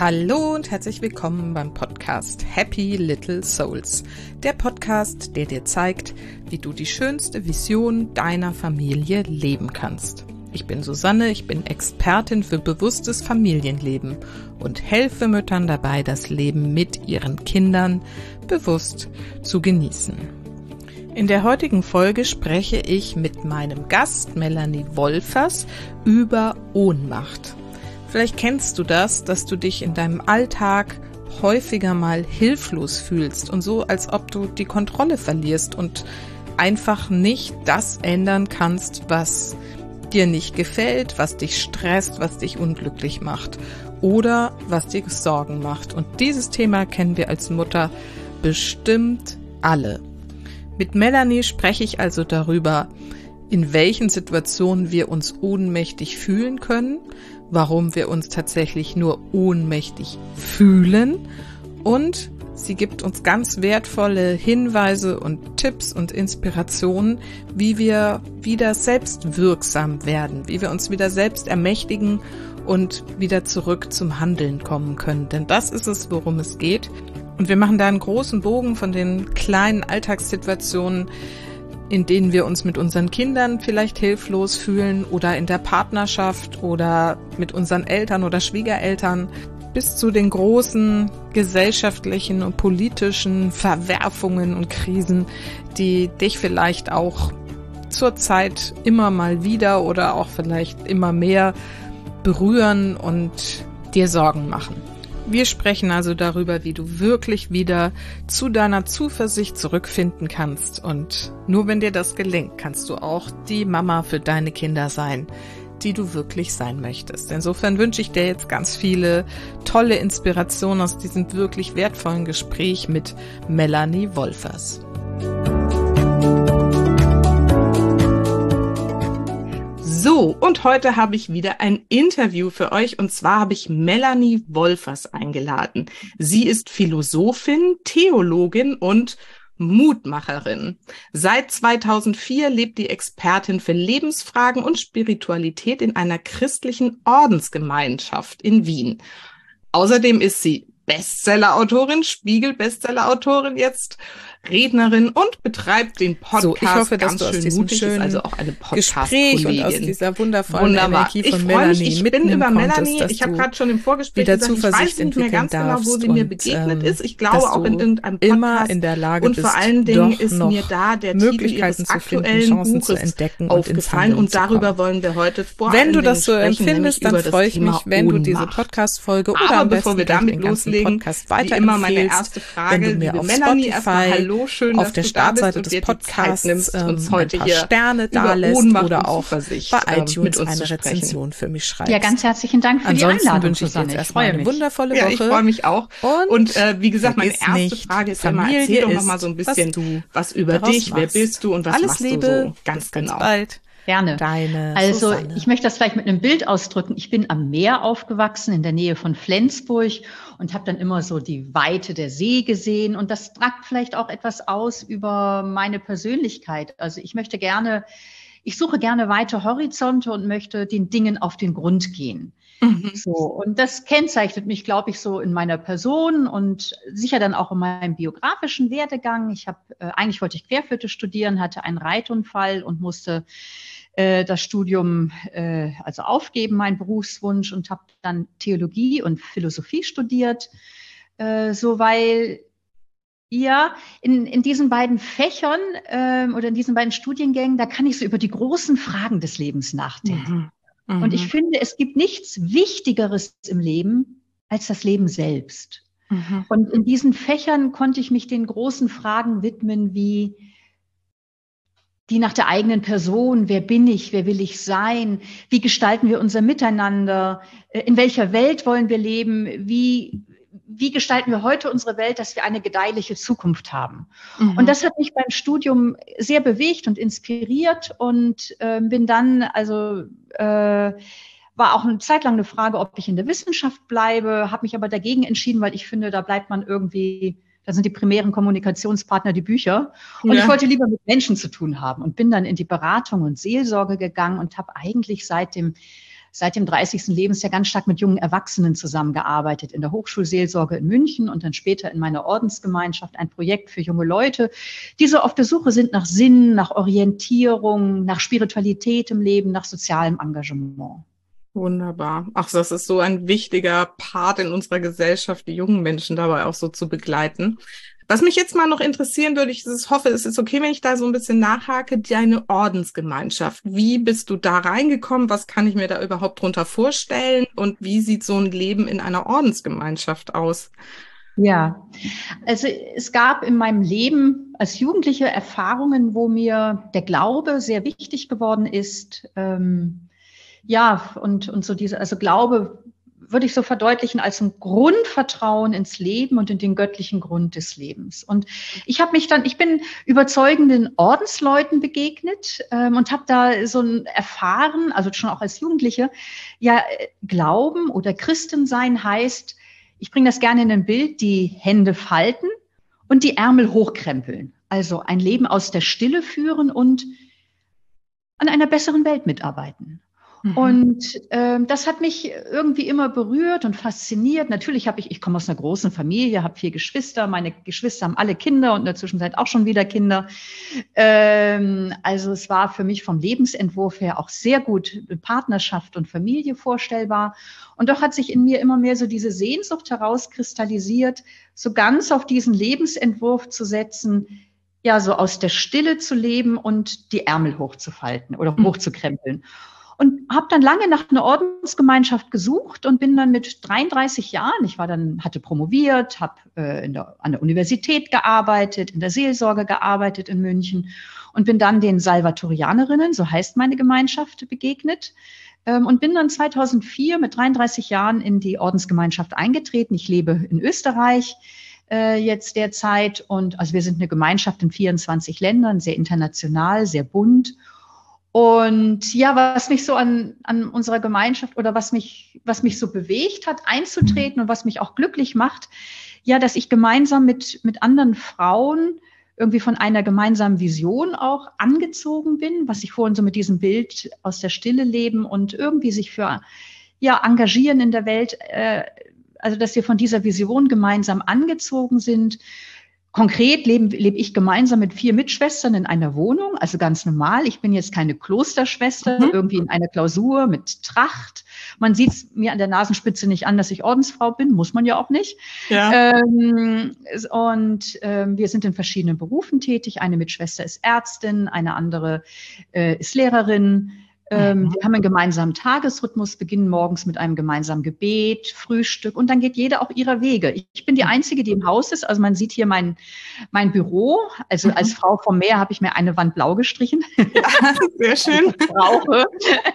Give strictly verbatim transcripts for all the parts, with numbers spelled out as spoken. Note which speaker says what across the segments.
Speaker 1: Hallo und herzlich willkommen beim Podcast Happy Little Souls. Der Podcast, der dir zeigt, wie du die schönste Vision deiner Familie leben kannst. Ich bin Susanne, ich bin Expertin für bewusstes Familienleben und helfe Müttern dabei, das Leben mit ihren Kindern bewusst zu genießen. In der heutigen Folge spreche ich mit meinem Gast Melanie Wolfers über Ohnmacht. Vielleicht kennst du das, dass du dich in deinem Alltag häufiger mal hilflos fühlst und so, als ob du die Kontrolle verlierst und einfach nicht das ändern kannst, was dir nicht gefällt, was dich stresst, was dich unglücklich macht oder was dir Sorgen macht. Und dieses Thema kennen wir als Mutter bestimmt alle. Mit Melanie spreche ich also darüber, in welchen Situationen wir uns ohnmächtig fühlen können, warum wir uns tatsächlich nur ohnmächtig fühlen, und sie gibt uns ganz wertvolle Hinweise und Tipps und Inspirationen, wie wir wieder selbstwirksam werden, wie wir uns wieder selbst ermächtigen und wieder zurück zum Handeln kommen können. Denn das ist es, worum es geht. Und wir machen da einen großen Bogen von den kleinen Alltagssituationen, in denen wir uns mit unseren Kindern vielleicht hilflos fühlen oder in der Partnerschaft oder mit unseren Eltern oder Schwiegereltern, bis zu den großen gesellschaftlichen und politischen Verwerfungen und Krisen, die dich vielleicht auch zurzeit immer mal wieder oder auch vielleicht immer mehr berühren und dir Sorgen machen. Wir sprechen also darüber, wie du wirklich wieder zu deiner Zuversicht zurückfinden kannst. Und nur wenn dir das gelingt, kannst du auch die Mama für deine Kinder sein, die du wirklich sein möchtest. Insofern wünsche ich dir jetzt ganz viele tolle Inspirationen aus diesem wirklich wertvollen Gespräch mit Melanie Wolfers. So, und heute habe ich wieder ein Interview für euch, und zwar habe ich Melanie Wolfers eingeladen. Sie ist Philosophin, Theologin und Mutmacherin. Seit zweitausendvier lebt die Expertin für Lebensfragen und Spiritualität in einer christlichen Ordensgemeinschaft in Wien. Außerdem ist sie Bestseller-Autorin, Spiegel-Bestseller-Autorin jetzt, Rednerin und betreibt den Podcast. So, ich hoffe, dass du aus diesem mutig, schönen also auch eine Gespräch und aus dieser wundervollen Wunderbar. Energie von ich Melanie mich, ich bin über Melanie, ich habe gerade schon im Vorgespräch gesagt, ich weiß nicht mehr ganz genau, wo sie mir begegnet und, ist. Ich glaube auch in irgendeinem Podcast. Immer in der Lage und vor allen Dingen ist mir da der Titel ihres aktuellen Buches aufgefallen, und darüber wollen wir heute vor allem sprechen. Wenn du das so empfindest, dann freue ich mich, wenn du diese Podcast-Folge oder am besten wir damit loslegen, Podcast weiter immer meine erste Frage, wenn du mir auf Melanie erstmal hallo, schön, auf der Startseite des Podcasts nimmst, ähm, uns heute ein paar Sterne da lässt oder auch bei iTunes ähm, eine Rezension für mich schreibst.
Speaker 2: Ja, ganz herzlichen Dank für
Speaker 1: Ansonsten
Speaker 2: die Einladung,
Speaker 1: wünsche ich dir jetzt erstmal eine wundervolle Woche.
Speaker 2: Ja, ich freue mich auch.
Speaker 1: Und,
Speaker 2: und äh, wie gesagt, meine erste nicht, Frage ist immer, erzähl doch noch mal so ein bisschen was, du was über dich, wer bist du und was
Speaker 1: Alles
Speaker 2: machst
Speaker 1: Liebe,
Speaker 2: du so? Ganz genau.
Speaker 1: Bis bald.
Speaker 2: Gerne.
Speaker 1: Deine
Speaker 2: also
Speaker 1: Susanne.
Speaker 2: Ich möchte das vielleicht mit einem Bild ausdrücken. Ich bin am Meer aufgewachsen, in der Nähe von Flensburg, und habe dann immer so die Weite der See gesehen. Und das sagt vielleicht auch etwas aus über meine Persönlichkeit. Also ich möchte gerne, ich suche gerne weite Horizonte und möchte den Dingen auf den Grund gehen. Mhm. So, und das kennzeichnet mich, glaube ich, so in meiner Person und sicher dann auch in meinem biografischen Werdegang. Ich habe, äh, eigentlich wollte ich Querflöte studieren, hatte einen Reitunfall und musste äh, das Studium äh, also aufgeben, meinen Berufswunsch, und habe dann Theologie und Philosophie studiert, äh, so weil ja, in, in diesen beiden Fächern ähm, oder in diesen beiden Studiengängen, da kann ich so über die großen Fragen des Lebens nachdenken. Mhm. Und ich finde, es gibt nichts Wichtigeres im Leben als das Leben selbst. Mhm. Und in diesen Fächern konnte ich mich den großen Fragen widmen, wie die nach der eigenen Person, wer bin ich, wer will ich sein, wie gestalten wir unser Miteinander, in welcher Welt wollen wir leben, wie, wie gestalten wir heute unsere Welt, dass wir eine gedeihliche Zukunft haben. Mhm. Und das hat mich beim Studium sehr bewegt und inspiriert, und äh, bin dann, also äh, war auch eine Zeit lang eine Frage, ob ich in der Wissenschaft bleibe, habe mich aber dagegen entschieden, weil ich finde, da bleibt man irgendwie, da sind die primären Kommunikationspartner die Bücher. Und ja. ich wollte lieber mit Menschen zu tun haben und bin dann in die Beratung und Seelsorge gegangen und habe eigentlich seit dem seit dem dreißigsten Lebensjahr ganz stark mit jungen Erwachsenen zusammengearbeitet, in der Hochschulseelsorge in München und dann später in meiner Ordensgemeinschaft ein Projekt für junge Leute, die so auf der Suche sind nach Sinn, nach Orientierung, nach Spiritualität im Leben, nach sozialem Engagement.
Speaker 1: Wunderbar. Ach, das ist so ein wichtiger Part in unserer Gesellschaft, die jungen Menschen dabei auch so zu begleiten. Was mich jetzt mal noch interessieren würde, ich hoffe, es ist okay, wenn ich da so ein bisschen nachhake, deine Ordensgemeinschaft. Wie bist du da reingekommen? Was kann ich mir da überhaupt drunter vorstellen? Und wie sieht so ein Leben in einer Ordensgemeinschaft aus?
Speaker 2: Ja, also es gab in meinem Leben als Jugendliche Erfahrungen, wo mir der Glaube sehr wichtig geworden ist. Ähm, ja, und, und so diese, also Glaube würde ich so verdeutlichen als ein Grundvertrauen ins Leben und in den göttlichen Grund des Lebens. Und ich habe mich dann, ich bin überzeugenden Ordensleuten begegnet ähm, und habe da so ein erfahren, also schon auch als Jugendliche, ja, Glauben oder Christensein heißt, ich bringe das gerne in ein Bild, die Hände falten und die Ärmel hochkrempeln. Also ein Leben aus der Stille führen und an einer besseren Welt mitarbeiten. Mhm. Und ähm, das hat mich irgendwie immer berührt und fasziniert. Natürlich habe ich, ich komme aus einer großen Familie, habe vier Geschwister. Meine Geschwister haben alle Kinder und in der Zwischenzeit auch schon wieder Kinder. Ähm, also es war für mich vom Lebensentwurf her auch sehr gut Partnerschaft und Familie vorstellbar. Und doch hat sich in mir immer mehr so diese Sehnsucht herauskristallisiert, so ganz auf diesen Lebensentwurf zu setzen, ja, so aus der Stille zu leben und die Ärmel hochzufalten oder hochzukrempeln. Und habe dann lange nach einer Ordensgemeinschaft gesucht und bin dann mit dreiunddreißig Jahren, ich war dann, hatte promoviert, habe äh, in der, an der Universität gearbeitet, in der Seelsorge gearbeitet in München und bin dann den Salvatorianerinnen, so heißt meine Gemeinschaft, begegnet ähm, und bin dann zweitausendvier mit dreiunddreißig Jahren in die Ordensgemeinschaft eingetreten. Ich lebe in Österreich äh, jetzt derzeit und also wir sind eine Gemeinschaft in vierundzwanzig Ländern, sehr international, sehr bunt. Und ja, was mich so an, an unserer Gemeinschaft oder was mich, was mich so bewegt hat, einzutreten und was mich auch glücklich macht, ja, dass ich gemeinsam mit, mit anderen Frauen irgendwie von einer gemeinsamen Vision auch angezogen bin, was ich vorhin so mit diesem Bild aus der Stille leben und irgendwie sich für, ja, engagieren in der Welt, äh, also dass wir von dieser Vision gemeinsam angezogen sind. Konkret lebe, lebe ich gemeinsam mit vier Mitschwestern in einer Wohnung, also ganz normal. Ich bin jetzt keine Klosterschwester, mhm. irgendwie in einer Klausur mit Tracht. Man sieht es mir an der Nasenspitze nicht an, dass ich Ordensfrau bin, muss man ja auch nicht. Ja. Ähm, und ähm, wir sind in verschiedenen Berufen tätig. Eine Mitschwester ist Ärztin, eine andere äh, ist Lehrerin. Ähm, wir haben einen gemeinsamen Tagesrhythmus, beginnen morgens mit einem gemeinsamen Gebet, Frühstück und dann geht jeder auch ihrer Wege. Ich bin die Einzige, die im Haus ist. Also man sieht hier mein, mein Büro. Also mhm. als Frau vom Meer habe ich mir eine Wand blau gestrichen.
Speaker 1: Ja, sehr schön.
Speaker 2: Ich brauche.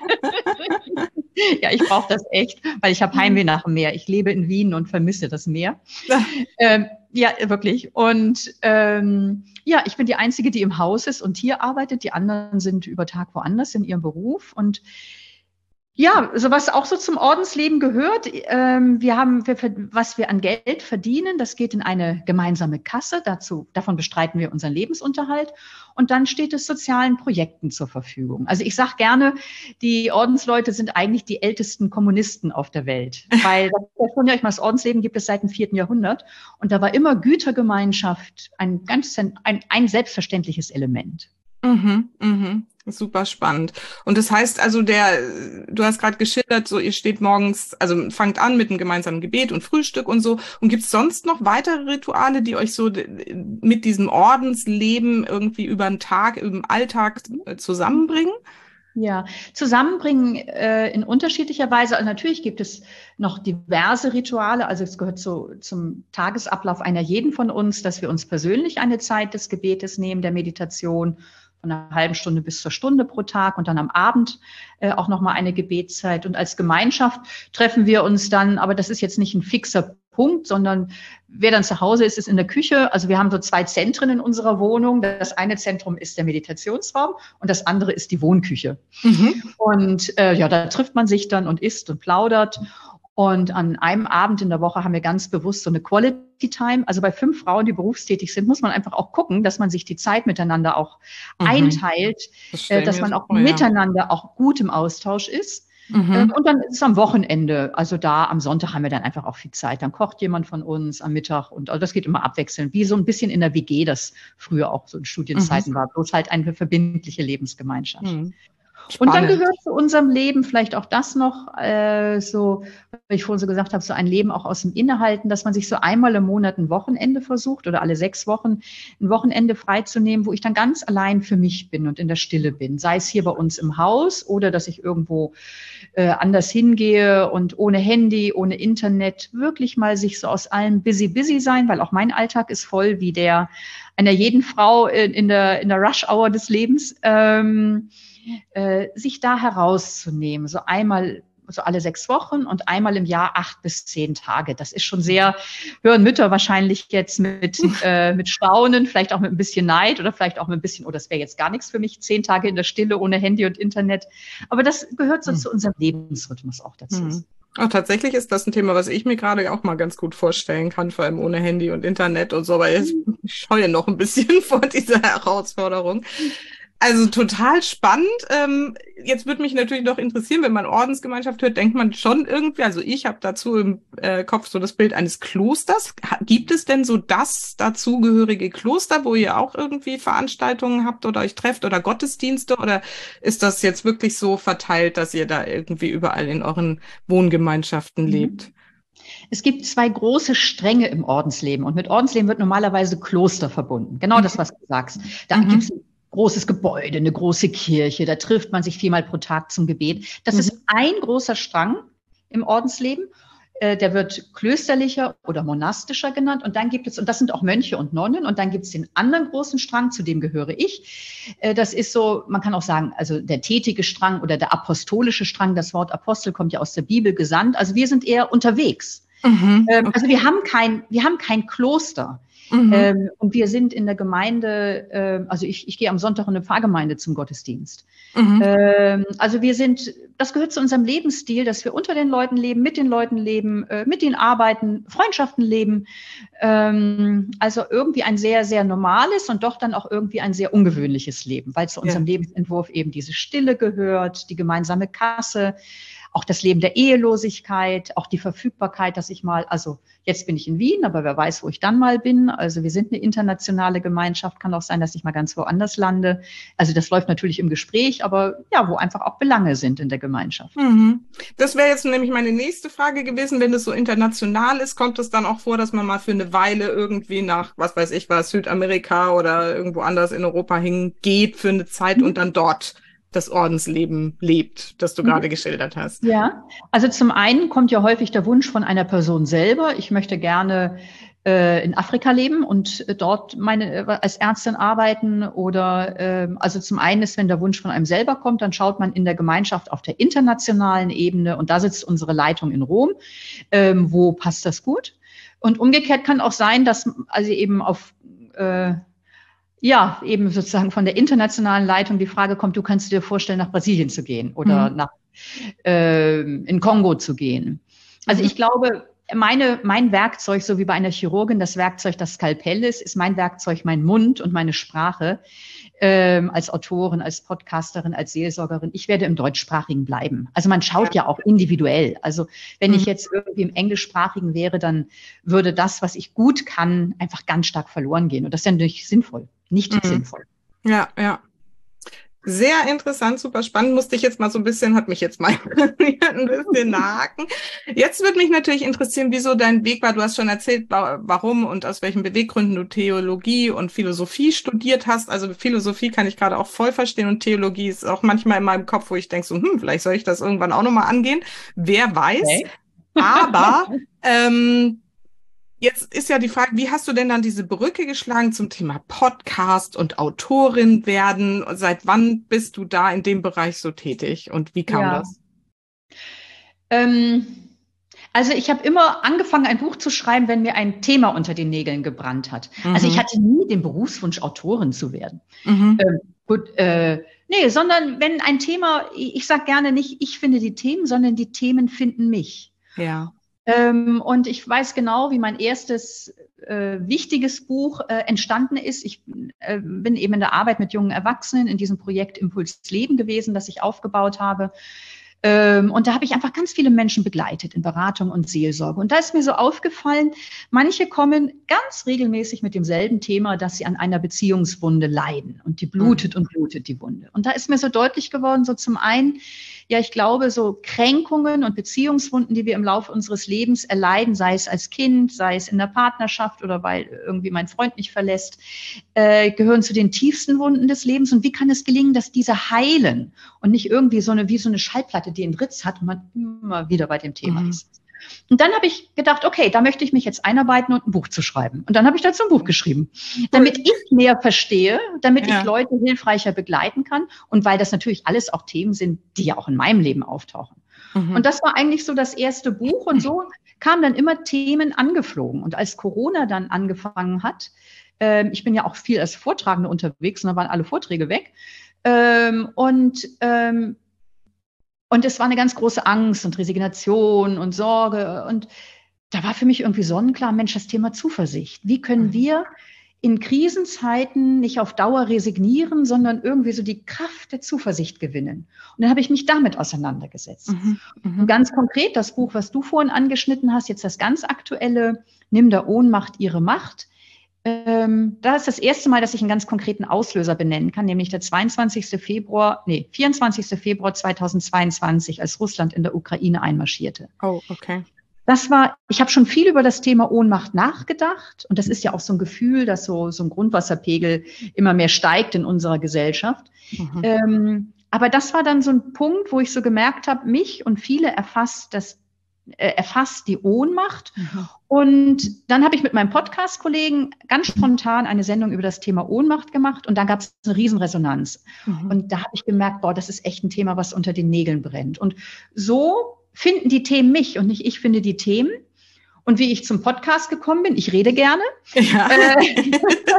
Speaker 2: Ja, ich brauche das echt, weil ich habe Heimweh nach dem Meer. Ich lebe in Wien und vermisse das Meer. Ja, ähm, ja wirklich. Und ähm, ja, ich bin die Einzige, die im Haus ist und hier arbeitet. Die anderen sind über Tag woanders in ihrem Beruf. Und ja, so was auch so zum Ordensleben gehört. Ähm, wir haben, wir, was wir an Geld verdienen, das geht in eine gemeinsame Kasse. Dazu, davon bestreiten wir unseren Lebensunterhalt. Und dann steht es sozialen Projekten zur Verfügung. Also ich sage gerne, die Ordensleute sind eigentlich die ältesten Kommunisten auf der Welt. Weil das, das Ordensleben gibt es seit dem vierten Jahrhundert. Und da war immer Gütergemeinschaft ein ganz ein, ein selbstverständliches Element.
Speaker 1: Mhm, mhm. Super spannend. Und das heißt also, der, du hast gerade geschildert, so ihr steht morgens, also fangt an mit einem gemeinsamen Gebet und Frühstück und so. Und gibt es sonst noch weitere Rituale, die euch so mit diesem Ordensleben irgendwie über den Tag, über den Alltag zusammenbringen?
Speaker 2: Ja, zusammenbringen äh, in unterschiedlicher Weise. Also natürlich gibt es noch diverse Rituale. Also es gehört so zum Tagesablauf einer jeden von uns, dass wir uns persönlich eine Zeit des Gebetes nehmen, der Meditation, von einer halben Stunde bis zur Stunde pro Tag und dann am Abend äh, auch nochmal eine Gebetszeit. Und als Gemeinschaft treffen wir uns dann, aber das ist jetzt nicht ein fixer Punkt, sondern wer dann zu Hause ist, ist in der Küche. Also wir haben so zwei Zentren in unserer Wohnung. Das eine Zentrum ist der Meditationsraum und das andere ist die Wohnküche. Mhm. Und äh, ja, da trifft man sich dann und isst und plaudert. Und an einem Abend in der Woche haben wir ganz bewusst so eine Quality Time. Also bei fünf Frauen, die berufstätig sind, muss man einfach auch gucken, dass man sich die Zeit miteinander auch mhm. einteilt, das dass man auch vor, miteinander ja. auch gut im Austausch ist. Mhm. Und dann ist es am Wochenende, also da am Sonntag haben wir dann einfach auch viel Zeit. Dann kocht jemand von uns am Mittag und also das geht immer abwechselnd, wie so ein bisschen in der W G, das früher auch so in Studienzeiten mhm. war, bloß halt eine verbindliche Lebensgemeinschaft. Mhm. Und dann gehört zu unserem Leben vielleicht auch das noch, äh, so, wie ich vorhin so gesagt habe, so ein Leben auch aus dem Innehalten, dass man sich so einmal im Monat ein Wochenende versucht oder alle sechs Wochen ein Wochenende freizunehmen, wo ich dann ganz allein für mich bin und in der Stille bin. Sei es hier bei uns im Haus oder dass ich irgendwo äh, anders hingehe und ohne Handy, ohne Internet wirklich mal sich so aus allem busy, busy sein, weil auch mein Alltag ist voll wie der einer jeden Frau in, in der, in der Rush-Hour des Lebens. Ähm, Äh, sich da herauszunehmen, so einmal, so alle sechs Wochen und einmal im Jahr acht bis zehn Tage. Das ist schon sehr, hören Mütter wahrscheinlich jetzt mit, äh, mit Staunen, vielleicht auch mit ein bisschen Neid oder vielleicht auch mit ein bisschen, oh, das wäre jetzt gar nichts für mich, zehn Tage in der Stille ohne Handy und Internet. Aber das gehört so hm. zu unserem Lebensrhythmus auch dazu. Hm.
Speaker 1: Oh, tatsächlich ist das ein Thema, was ich mir gerade auch mal ganz gut vorstellen kann, vor allem ohne Handy und Internet und so, weil ich scheue noch ein bisschen vor dieser Herausforderung. Also total spannend. Ähm, jetzt würde mich natürlich noch interessieren, wenn man Ordensgemeinschaft hört, denkt man schon irgendwie, also ich habe dazu im äh, Kopf so das Bild eines Klosters. Gibt es denn so das dazugehörige Kloster, wo ihr auch irgendwie Veranstaltungen habt oder euch trefft oder Gottesdienste? Oder ist das jetzt wirklich so verteilt, dass ihr da irgendwie überall in euren Wohngemeinschaften mhm. lebt?
Speaker 2: Es gibt zwei große Stränge im Ordensleben und mit Ordensleben wird normalerweise Kloster verbunden. Genau mhm. das, was du sagst. Da mhm. gibt es großes Gebäude, eine große Kirche, da trifft man sich viermal pro Tag zum Gebet. Das mhm. ist ein großer Strang im Ordensleben. Äh, der wird klösterlicher oder monastischer genannt. Und dann gibt es, und das sind auch Mönche und Nonnen, und dann gibt es den anderen großen Strang, zu dem gehöre ich. Äh, das ist so, man kann auch sagen, also der tätige Strang oder der apostolische Strang. Das Wort Apostel kommt ja aus der Bibel, gesandt. Also wir sind eher unterwegs. Mhm. Ähm, okay. Also wir haben kein, wir haben kein Kloster. Mhm. Ähm, und wir sind in der Gemeinde, äh, also ich, ich gehe am Sonntag in eine Pfarrgemeinde zum Gottesdienst. Mhm. Ähm, also wir sind, das gehört zu unserem Lebensstil, dass wir unter den Leuten leben, mit den Leuten leben, äh, mit denen arbeiten, Freundschaften leben. Ähm, also irgendwie ein sehr, sehr normales und doch dann auch irgendwie ein sehr ungewöhnliches Leben, weil zu unserem ja. Lebensentwurf eben diese Stille gehört, die gemeinsame Kasse, auch das Leben der Ehelosigkeit, auch die Verfügbarkeit, dass ich mal, also jetzt bin ich in Wien, aber wer weiß, wo ich dann mal bin. Also wir sind eine internationale Gemeinschaft, kann auch sein, dass ich mal ganz woanders lande. Also das läuft natürlich im Gespräch, aber ja, wo einfach auch Belange sind in der Gemeinschaft.
Speaker 1: Mhm. Das wäre jetzt nämlich meine nächste Frage gewesen. Wenn es so international ist, kommt es dann auch vor, dass man mal für eine Weile irgendwie nach, was weiß ich was, Südamerika oder irgendwo anders in Europa hingeht für eine Zeit mhm. und dann dort das Ordensleben lebt, das du mhm. gerade geschildert hast.
Speaker 2: Ja, also zum einen kommt ja häufig der Wunsch von einer Person selber. Ich möchte gerne äh, in Afrika leben und äh, dort meine äh, als Ärztin arbeiten. Oder äh, also zum einen ist, wenn der Wunsch von einem selber kommt, dann schaut man in der Gemeinschaft auf der internationalen Ebene und da sitzt unsere Leitung in Rom. Ähm, wo passt das gut? Und umgekehrt kann auch sein, dass also eben auf äh, ja, eben sozusagen von der internationalen Leitung die Frage kommt, du kannst dir vorstellen, nach Brasilien zu gehen oder mhm. nach äh, in Kongo zu gehen. Also mhm. ich glaube, meine, mein Werkzeug, so wie bei einer Chirurgin das Werkzeug das Skalpell ist, ist mein Werkzeug mein Mund und meine Sprache. Ähm, als Autorin, als Podcasterin, als Seelsorgerin, ich werde im Deutschsprachigen bleiben. Also man schaut ja, ja auch individuell. Also wenn mhm. ich jetzt irgendwie im Englischsprachigen wäre, dann würde das, was ich gut kann, einfach ganz stark verloren gehen. Und das ist ja natürlich sinnvoll, nicht mhm. sinnvoll.
Speaker 1: Ja, ja. Sehr interessant, super spannend. Musste ich jetzt mal so ein bisschen, hat mich jetzt mal ein bisschen nagen. Jetzt würde mich natürlich interessieren, wieso dein Weg war. Du hast schon erzählt, warum und aus welchen Beweggründen du Theologie und Philosophie studiert hast. Also Philosophie kann ich gerade auch voll verstehen und Theologie ist auch manchmal in meinem Kopf, wo ich denke so, hm, vielleicht soll ich das irgendwann auch nochmal angehen. Wer weiß. Okay. Aber ähm, jetzt ist ja die Frage, wie hast du denn dann diese Brücke geschlagen zum Thema Podcast und Autorin werden? Seit wann bist du da in dem Bereich so tätig und wie kam
Speaker 2: ja.
Speaker 1: das?
Speaker 2: Ähm, also ich habe immer angefangen, ein Buch zu schreiben, wenn mir ein Thema unter den Nägeln gebrannt hat. Mhm. Also ich hatte nie den Berufswunsch, Autorin zu werden. Mhm. Ähm, gut, äh, nee, sondern wenn ein Thema, ich sage gerne nicht, ich finde die Themen, sondern die Themen finden mich.
Speaker 1: Ja.
Speaker 2: Ähm, und ich weiß genau, wie mein erstes äh, wichtiges Buch äh, entstanden ist. Ich äh, bin eben in der Arbeit mit jungen Erwachsenen in diesem Projekt Impuls Leben gewesen, das ich aufgebaut habe. Ähm, und da habe ich einfach ganz viele Menschen begleitet in Beratung und Seelsorge. Und da ist mir so aufgefallen, manche kommen ganz regelmäßig mit demselben Thema, dass sie an einer Beziehungswunde leiden. Und die blutet und blutet, die Wunde. Und da ist mir so deutlich geworden, so zum einen, ja, ich glaube, so Kränkungen und Beziehungswunden, die wir im Laufe unseres Lebens erleiden, sei es als Kind, sei es in der Partnerschaft oder weil irgendwie mein Freund mich verlässt, äh, gehören zu den tiefsten Wunden des Lebens. Und wie kann es gelingen, dass diese heilen und nicht irgendwie so eine, wie so eine Schallplatte, die einen Ritz hat und man immer wieder bei dem Thema
Speaker 1: Mhm.
Speaker 2: ist. Und dann habe ich gedacht, okay, da möchte ich mich jetzt einarbeiten und ein Buch zu schreiben. Und dann habe ich dazu ein Buch geschrieben, damit ich mehr verstehe, damit
Speaker 1: Ja.
Speaker 2: ich Leute hilfreicher begleiten kann und weil das natürlich alles auch Themen sind, die ja auch in meinem Leben auftauchen.
Speaker 1: Mhm.
Speaker 2: Und das war eigentlich so das erste Buch und so kamen dann immer Themen angeflogen. Und als Corona dann angefangen hat, ähm, ich bin ja auch viel als Vortragende unterwegs und dann waren alle Vorträge weg. Ähm, und ähm, Und es war eine ganz große Angst und Resignation und Sorge. Und da war für mich irgendwie sonnenklar, Mensch, das Thema Zuversicht. Wie können wir in Krisenzeiten nicht auf Dauer resignieren, sondern irgendwie so die Kraft der Zuversicht gewinnen? Und dann habe ich mich damit auseinandergesetzt.
Speaker 1: Mhm. Mhm.
Speaker 2: Und ganz konkret, das Buch, was du vorhin angeschnitten hast, jetzt das ganz aktuelle, Nimm der Ohnmacht ihre Macht. Ähm, da ist das erste Mal, dass ich einen ganz konkreten Auslöser benennen kann, nämlich der zweiundzwanzigste Februar, nee, vierundzwanzigste Februar zweitausendzweiundzwanzig, als Russland in der Ukraine einmarschierte.
Speaker 1: Oh, okay.
Speaker 2: Das war, ich habe schon viel über das Thema Ohnmacht nachgedacht und das ist ja auch so ein Gefühl, dass so, so ein Grundwasserpegel immer mehr steigt in unserer Gesellschaft.
Speaker 1: Mhm.
Speaker 2: Ähm, aber das war dann so ein Punkt, wo ich so gemerkt habe, mich und viele erfasst das äh, erfasst die Ohnmacht.
Speaker 1: Mhm.
Speaker 2: Und dann habe ich mit meinem Podcast-Kollegen ganz spontan eine Sendung über das Thema Ohnmacht gemacht und da gab es eine Riesenresonanz.
Speaker 1: Mhm.
Speaker 2: Und da habe ich gemerkt, boah, das ist echt ein Thema, was unter den Nägeln brennt. Und so finden die Themen mich und nicht ich finde die Themen. Und wie ich zum Podcast gekommen bin, ich rede gerne.
Speaker 1: Ja.
Speaker 2: Äh,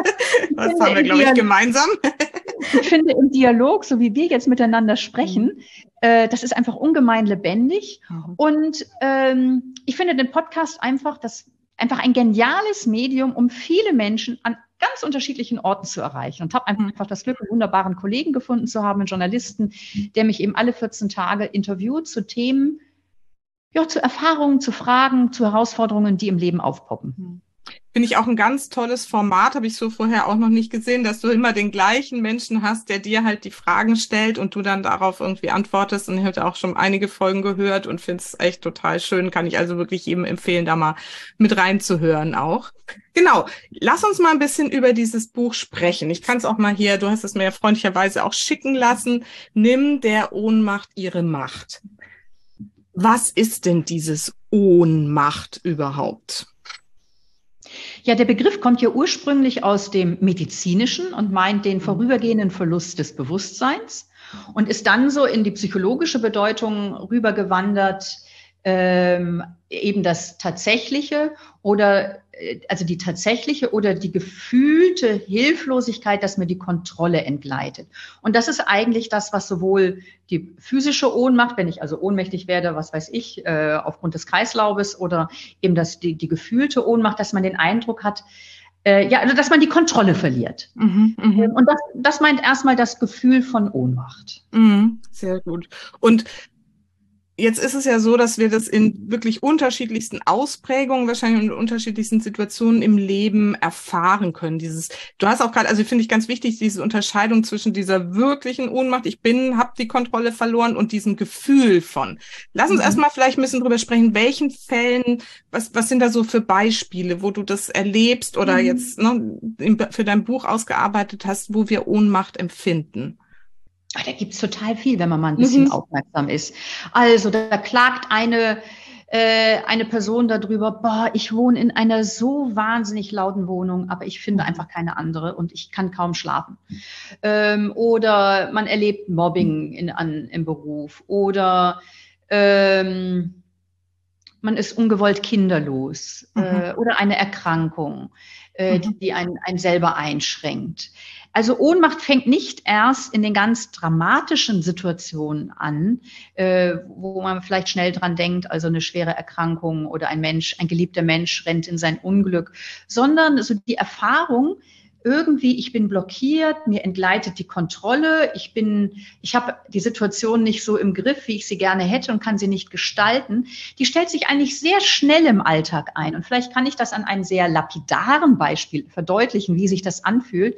Speaker 1: Das haben wir, glaube ich, gemeinsam.
Speaker 2: Ich finde im Dialog, so wie wir jetzt miteinander sprechen, äh, das ist einfach ungemein lebendig.
Speaker 1: Mhm.
Speaker 2: Und ähm, ich finde den Podcast einfach, das, einfach ein geniales Medium, um viele Menschen an ganz unterschiedlichen Orten zu erreichen. Und habe einfach das Glück, einen wunderbaren Kollegen gefunden zu haben, einen Journalisten, der mich eben alle vierzehn Tage interviewt zu Themen, ja, zu Erfahrungen, zu Fragen, zu Herausforderungen, die im Leben aufpoppen.
Speaker 1: Finde ich auch ein ganz tolles Format, habe ich so vorher auch noch nicht gesehen, dass du immer den gleichen Menschen hast, der dir halt die Fragen stellt und du dann darauf irgendwie antwortest. Und ich habe auch schon einige Folgen gehört und finde es echt total schön. Kann ich also wirklich jedem empfehlen, da mal mit reinzuhören auch. Genau, lass uns mal ein bisschen über dieses Buch sprechen. Ich kann es auch mal hier, du hast es mir ja freundlicherweise auch schicken lassen. Nimm der Ohnmacht ihre Macht. Was ist denn dieses Ohnmacht überhaupt?
Speaker 2: Ja, der Begriff kommt ja ursprünglich aus dem Medizinischen und meint den vorübergehenden Verlust des Bewusstseins und ist dann so in die psychologische Bedeutung rübergewandert, ähm, eben das Tatsächliche oder also die tatsächliche oder die gefühlte Hilflosigkeit, dass mir die Kontrolle entgleitet. Und das ist eigentlich das, was sowohl die physische Ohnmacht, wenn ich also ohnmächtig werde, was weiß ich, äh, aufgrund des Kreislaufes oder eben das, die, die gefühlte Ohnmacht, dass man den Eindruck hat, äh, ja, also dass man die Kontrolle verliert.
Speaker 1: Mhm, mh.
Speaker 2: Und das, das meint erstmal das Gefühl von Ohnmacht.
Speaker 1: Mhm, sehr gut. Und jetzt ist es ja so, dass wir das in wirklich unterschiedlichsten Ausprägungen, wahrscheinlich in unterschiedlichsten Situationen im Leben erfahren können. Dieses, du hast auch gerade, also finde ich ganz wichtig, diese Unterscheidung zwischen dieser wirklichen Ohnmacht, ich bin, habe die Kontrolle verloren und diesem Gefühl von. Lass uns
Speaker 2: Mhm.
Speaker 1: erstmal vielleicht ein bisschen drüber sprechen, welchen Fällen, was, was sind da so für Beispiele, wo du das erlebst oder
Speaker 2: Mhm.
Speaker 1: jetzt ne, für dein Buch ausgearbeitet hast, wo wir Ohnmacht empfinden?
Speaker 2: Da gibt's total viel, wenn man mal ein bisschen
Speaker 1: Mhm.
Speaker 2: aufmerksam ist. Also da klagt eine, äh, eine Person darüber, boah, ich wohne in einer so wahnsinnig lauten Wohnung, aber ich finde einfach keine andere und ich kann kaum schlafen. Ähm, oder man erlebt Mobbing in, an, im Beruf oder ähm, man ist ungewollt kinderlos
Speaker 1: Mhm.
Speaker 2: äh, oder eine Erkrankung, äh,
Speaker 1: Mhm.
Speaker 2: die einen, einen selber einschränkt. Also Ohnmacht fängt nicht erst in den ganz dramatischen Situationen an, äh, wo man vielleicht schnell dran denkt, also eine schwere Erkrankung oder ein Mensch, ein geliebter Mensch rennt in sein Unglück, sondern so die Erfahrung, irgendwie, ich bin blockiert, mir entgleitet die Kontrolle, ich bin, ich habe die Situation nicht so im Griff, wie ich sie gerne hätte und kann sie nicht gestalten, die stellt sich eigentlich sehr schnell im Alltag ein. Und vielleicht kann ich das an einem sehr lapidaren Beispiel verdeutlichen, wie sich das anfühlt.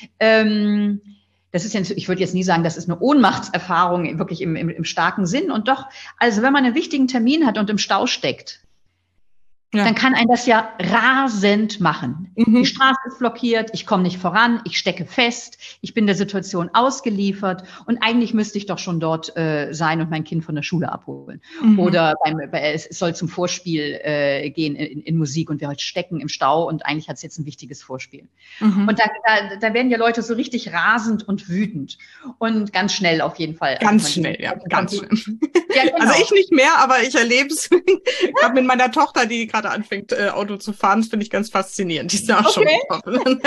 Speaker 2: Ähm, Das ist jetzt, ich würde jetzt nie sagen, das ist eine Ohnmachtserfahrung, wirklich im, im, im starken Sinn. Und doch, also wenn man einen wichtigen Termin hat und im Stau steckt, ja, dann kann einen das ja rasend machen. Mhm. Die Straße ist blockiert, ich komme nicht voran, ich stecke fest, ich bin der Situation ausgeliefert und eigentlich müsste ich doch schon dort äh, sein und mein Kind von der Schule abholen. Mhm. Oder beim, bei, es soll zum Vorspiel äh, gehen in, in Musik und wir halt stecken im Stau und eigentlich hat es jetzt ein wichtiges Vorspiel. Mhm. Und da, da, da werden ja Leute so richtig rasend und wütend und ganz schnell auf jeden Fall.
Speaker 1: Ganz also schnell, ja, ganz schnell. Ja, genau. Also ich nicht mehr, aber ich erlebe es gerade mit meiner Tochter, die gerade anfängt, äh, Auto zu fahren. Das finde ich ganz faszinierend. Die ist auch okay. Schon betroffen.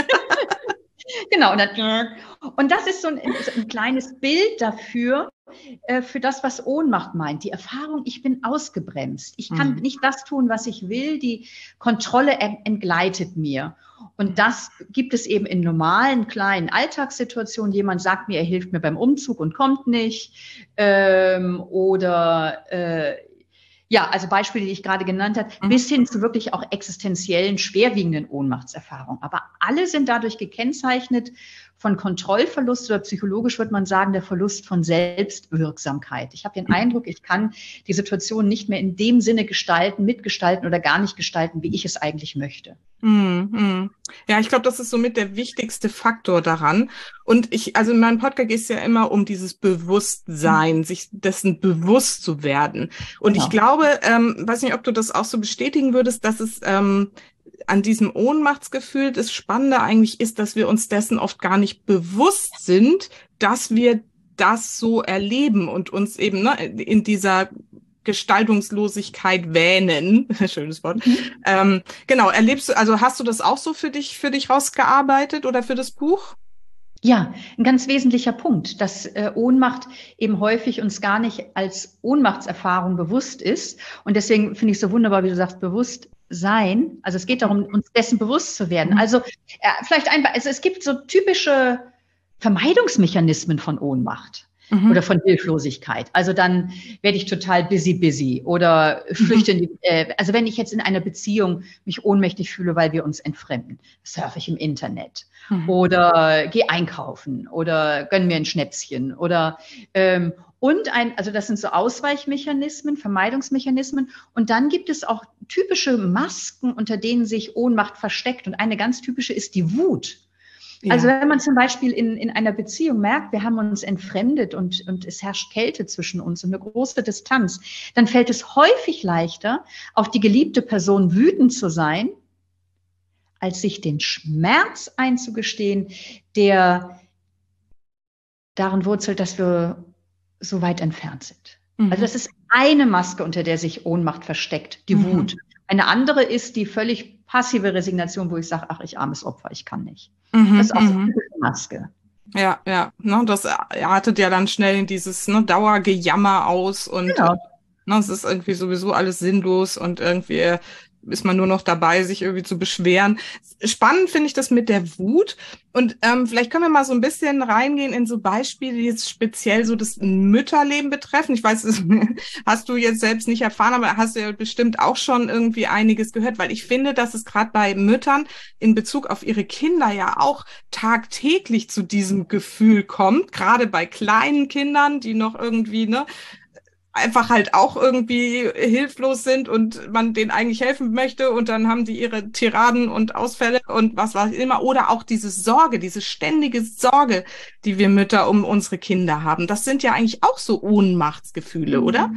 Speaker 2: Genau. Und, dann, und das ist so ein, so ein kleines Bild dafür, äh, für das, was Ohnmacht meint. Die Erfahrung, ich bin ausgebremst. Ich kann mhm. nicht das tun, was ich will. Die Kontrolle entgleitet mir. Und das gibt es eben in normalen, kleinen Alltagssituationen. Jemand sagt mir, er hilft mir beim Umzug und kommt nicht. Ähm, oder äh, ja, also Beispiele, die ich gerade genannt habe, mhm. bis hin zu wirklich auch existenziellen, schwerwiegenden Ohnmachtserfahrungen. Aber alle sind dadurch gekennzeichnet von Kontrollverlust oder psychologisch würde man sagen, der Verlust von Selbstwirksamkeit. Ich habe den Eindruck, ich kann die Situation nicht mehr in dem Sinne gestalten, mitgestalten oder gar nicht gestalten, wie ich es eigentlich möchte.
Speaker 1: Mm-hmm. Ja, ich glaube, das ist somit der wichtigste Faktor daran. Und ich, also in meinem Podcast geht es ja immer um dieses Bewusstsein, mhm. sich dessen bewusst zu werden. Und genau. Ich glaube, ähm, weiß nicht, ob du das auch so bestätigen würdest, dass es ähm, an diesem Ohnmachtsgefühl das Spannende eigentlich ist, dass wir uns dessen oft gar nicht bewusst sind, dass wir das so erleben und uns eben ne, in dieser Gestaltungslosigkeit wähnen. Schönes Wort. Mhm. Ähm, genau, erlebst du, also hast du das auch so für dich, für dich rausgearbeitet oder für das Buch?
Speaker 2: Ja, ein ganz wesentlicher Punkt, dass äh, Ohnmacht eben häufig uns gar nicht als Ohnmachtserfahrung bewusst ist. Und deswegen finde ich es so wunderbar, wie du sagst, bewusst sein. Also es geht darum, uns dessen bewusst zu werden. Also äh, vielleicht ein, also es gibt so typische Vermeidungsmechanismen von Ohnmacht. Mhm. Oder von Hilflosigkeit. Also dann werde ich total busy, busy oder flüchte in die, äh, also wenn ich jetzt in einer Beziehung mich ohnmächtig fühle, weil wir uns entfremden, surfe ich im Internet mhm. oder gehe einkaufen oder gönn mir ein Schnäpschen oder ähm, und ein, also das sind so Ausweichmechanismen, Vermeidungsmechanismen und dann gibt es auch typische Masken, unter denen sich Ohnmacht versteckt und eine ganz typische ist die Wut. Ja. Also wenn man zum Beispiel in, in einer Beziehung merkt, wir haben uns entfremdet und, und es herrscht Kälte zwischen uns und eine große Distanz, dann fällt es häufig leichter, auf die geliebte Person wütend zu sein, als sich den Schmerz einzugestehen, der darin wurzelt, dass wir so weit entfernt sind. Mhm. Also das ist eine Maske, unter der sich Ohnmacht versteckt, die mhm. Wut. Eine andere ist die völlig passive Resignation, wo ich sage, ach, ich armes Opfer, ich kann nicht. Mhm, das ist auch so eine Maske.
Speaker 1: Ja, ja, ne, das artet ja dann schnell in dieses ne, Dauergejammer aus und genau. ne, es ist irgendwie sowieso alles sinnlos und irgendwie ist man nur noch dabei, sich irgendwie zu beschweren. Spannend finde ich das mit der Wut. Und ähm, vielleicht können wir mal so ein bisschen reingehen in so Beispiele, die jetzt speziell so das Mütterleben betreffen. Ich weiß, das hast du jetzt selbst nicht erfahren, aber hast du ja bestimmt auch schon irgendwie einiges gehört, weil ich finde, dass es gerade bei Müttern in Bezug auf ihre Kinder ja auch tagtäglich zu diesem Gefühl kommt, gerade bei kleinen Kindern, die noch irgendwie, ne, einfach halt auch irgendwie hilflos sind und man denen eigentlich helfen möchte und dann haben die ihre Tiraden und Ausfälle und was weiß ich immer. Oder auch diese Sorge, diese ständige Sorge, die wir Mütter um unsere Kinder haben. Das sind ja eigentlich auch so Ohnmachtsgefühle, mhm. oder?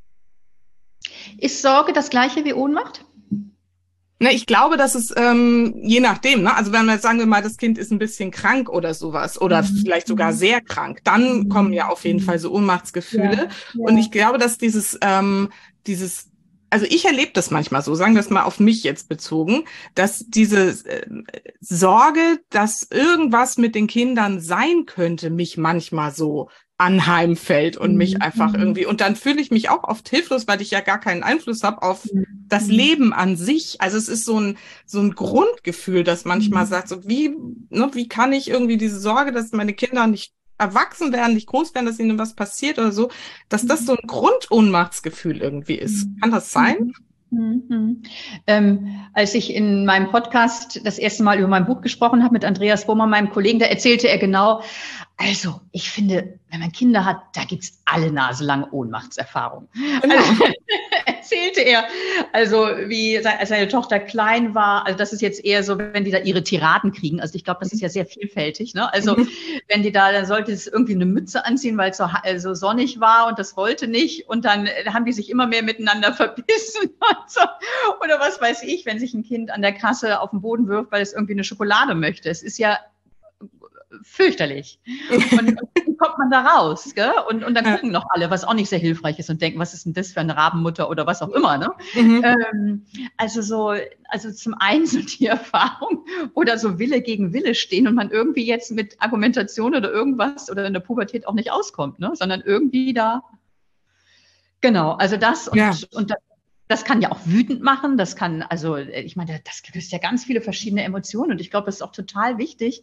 Speaker 2: Ist Sorge das gleiche wie Ohnmacht?
Speaker 1: Ne, ich glaube, dass es ähm, je nachdem, ne, also wenn wir jetzt sagen wir mal, das Kind ist ein bisschen krank oder sowas oder mhm. vielleicht sogar sehr krank, dann mhm. kommen ja auf jeden Fall so Ohnmachtsgefühle. Ja, ja. Und ich glaube, dass dieses, ähm, dieses, also ich erlebe das manchmal so, sagen wir es mal auf mich jetzt bezogen, dass diese äh, Sorge, dass irgendwas mit den Kindern sein könnte, mich manchmal so anheimfällt und mich
Speaker 2: Mhm.
Speaker 1: einfach irgendwie, und dann fühle ich mich auch oft hilflos, weil ich ja gar keinen Einfluss habe auf das Leben an sich. Also es ist so ein, so ein Grundgefühl, das manchmal sagt, so wie, ne, wie kann ich irgendwie diese Sorge, dass meine Kinder nicht erwachsen werden, nicht groß werden, dass ihnen was passiert oder so, dass das so ein Grundohnmachtsgefühl irgendwie ist. Kann das sein?
Speaker 2: Mhm. Mhm. Ähm, als ich in meinem Podcast das erste Mal über mein Buch gesprochen habe mit Andreas Bohmer, meinem Kollegen, da erzählte er genau, also ich finde, wenn man Kinder hat, da gibt's alle naselange Ohnmachtserfahrungen.
Speaker 1: Genau.
Speaker 2: Also, erzählte er, also wie als seine Tochter klein war, also das ist jetzt eher so, wenn die da ihre Tiraden kriegen, also ich glaube, das ist ja sehr vielfältig, ne? Also
Speaker 1: Mhm.
Speaker 2: wenn die da, dann sollte es irgendwie eine Mütze anziehen, weil es so, so sonnig war und das wollte nicht und dann haben die sich immer mehr miteinander verbissen und so. Oder was weiß ich, wenn sich ein Kind an der Kasse auf den Boden wirft, weil es irgendwie eine Schokolade möchte. Es ist ja fürchterlich. Und, und wie kommt man da raus? Gell? Und, und dann gucken noch alle, was auch nicht sehr hilfreich ist und denken, was ist denn das für eine Rabenmutter oder was auch immer. Ne? Mhm. Ähm, also so, also zum einen so die Erfahrung oder so Wille gegen Wille stehen und man irgendwie jetzt mit Argumentation oder irgendwas oder in der Pubertät auch nicht auskommt, ne? Sondern irgendwie da, genau, also das und, ja. und das, das kann ja auch wütend machen, das kann, also ich meine, das löst ja ganz viele verschiedene Emotionen und ich glaube, das ist auch total wichtig,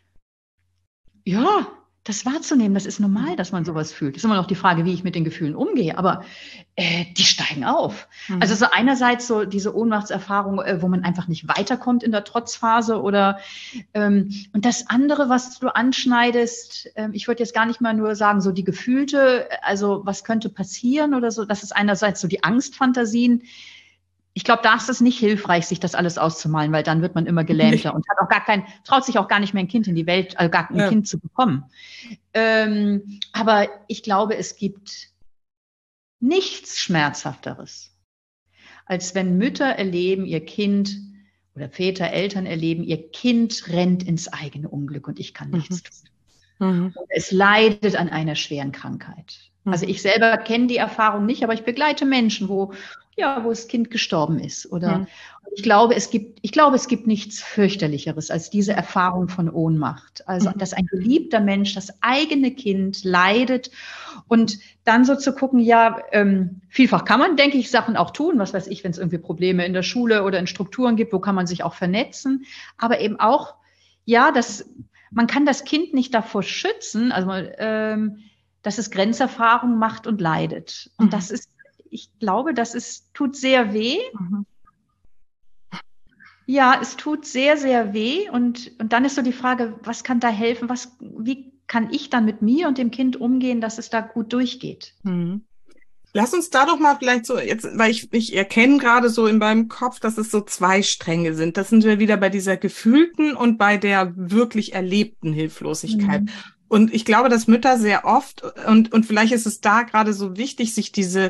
Speaker 2: ja, das wahrzunehmen, das ist normal, dass man sowas fühlt. Das ist immer noch die Frage, wie ich mit den Gefühlen umgehe, aber äh, die steigen auf. Mhm. Also so einerseits so diese Ohnmachtserfahrung, äh, wo man einfach nicht weiterkommt in der Trotzphase oder ähm, und das andere, was du anschneidest, äh, ich würde jetzt gar nicht mal nur sagen, so die Gefühlte, also was könnte passieren oder so, das ist einerseits so die Angstfantasien. Ich glaube, da ist es nicht hilfreich, sich das alles auszumalen, weil dann wird man immer gelähmter und hat auch gar kein, traut sich auch gar nicht mehr ein Kind in die Welt, also gar ein ja. Kind zu bekommen. Ähm, aber ich glaube, es gibt nichts Schmerzhafteres, als wenn Mütter erleben, ihr Kind oder Väter, Eltern erleben, ihr Kind rennt ins eigene Unglück und ich kann nichts mhm. tun. Mhm. Und es leidet an einer schweren Krankheit. Mhm. Also ich selber kenne die Erfahrung nicht, aber ich begleite Menschen, wo ja, wo das Kind gestorben ist. Oder mhm. ich glaube, es gibt, ich glaube, es gibt nichts fürchterlicheres als diese Erfahrung von Ohnmacht. Also, mhm. dass ein geliebter Mensch, das eigene Kind leidet und dann so zu gucken, ja, ähm, vielfach kann man, denke ich, Sachen auch tun. Was weiß ich, wenn es irgendwie Probleme in der Schule oder in Strukturen gibt, wo kann man sich auch vernetzen. Aber eben auch, ja, das, man kann das Kind nicht davor schützen, also, ähm, dass es Grenzerfahrungen macht und leidet. Und mhm. das ist, ich glaube, das ist, tut sehr weh. Mhm. Ja, es tut sehr, sehr weh. Und, und dann ist so die Frage, was kann da helfen? Was, wie kann ich dann mit mir und dem Kind umgehen, dass es da gut durchgeht?
Speaker 1: Mhm. Lass uns da doch mal vielleicht so, jetzt, weil ich, ich erkenne gerade so in meinem Kopf, dass es so zwei Stränge sind. Das sind wir wieder bei dieser gefühlten und bei der wirklich erlebten Hilflosigkeit. Mhm. Und ich glaube, dass Mütter sehr oft, und, und vielleicht ist es da gerade so wichtig, sich diese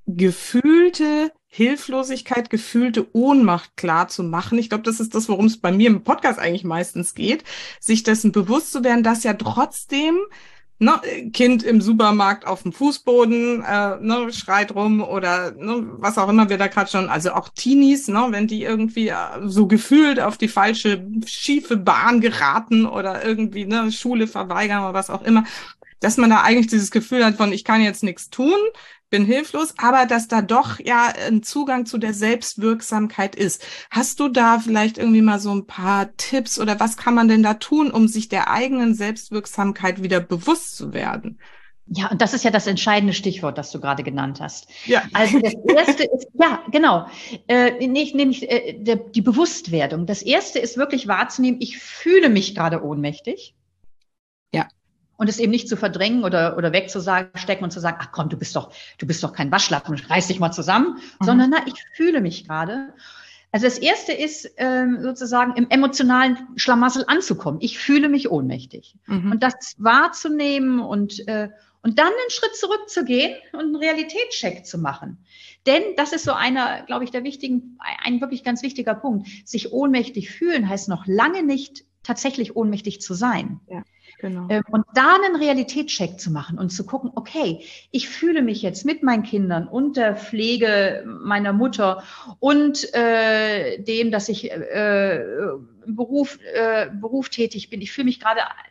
Speaker 1: gefühlte Hilflosigkeit, gefühlte Ohnmacht klar zu machen. Ich glaube, das ist das, worum es bei mir im Podcast eigentlich meistens geht, sich dessen bewusst zu werden, dass ja trotzdem ne, Kind im Supermarkt auf dem Fußboden äh, ne, schreit rum oder ne, was auch immer wir da gerade schon, also auch Teenies, ne, wenn die irgendwie äh, so gefühlt auf die falsche, schiefe Bahn geraten oder irgendwie ne, Schule verweigern oder was auch immer, dass man da eigentlich dieses Gefühl hat von, ich kann jetzt nichts tun, bin hilflos, aber dass da doch ja ein Zugang zu der Selbstwirksamkeit ist. Hast du da vielleicht irgendwie mal so ein paar Tipps oder was kann man denn da tun, um sich der eigenen Selbstwirksamkeit wieder bewusst zu werden?
Speaker 2: Ja, und das ist ja das entscheidende Stichwort, das du gerade genannt hast. Ja. Also das erste ist, ja, genau, äh, nicht, nämlich äh, der, die Bewusstwerdung. Das erste ist wirklich wahrzunehmen, ich fühle mich gerade ohnmächtig.
Speaker 1: Ja.
Speaker 2: Und es eben nicht zu verdrängen oder, oder wegzustecken und zu sagen, ach komm, du bist doch, du bist doch kein Waschlappen, reiß dich mal zusammen, mhm. sondern na, ich fühle mich gerade. Also das erste ist ähm, sozusagen im emotionalen Schlamassel anzukommen. Ich fühle mich ohnmächtig. Mhm. Und das wahrzunehmen und, äh, und dann einen Schritt zurückzugehen und einen Realitätscheck zu machen. Denn das ist so einer, glaube ich, der wichtigen, ein wirklich ganz wichtiger Punkt. Sich ohnmächtig fühlen heißt noch lange nicht tatsächlich ohnmächtig zu sein. Ja. Genau. Und da einen Realitätscheck zu machen und zu gucken, okay, ich fühle mich jetzt mit meinen Kindern und der Pflege meiner Mutter und äh, dem, dass ich äh, im Beruf, äh, Beruf tätig bin. Ich fühle mich gerade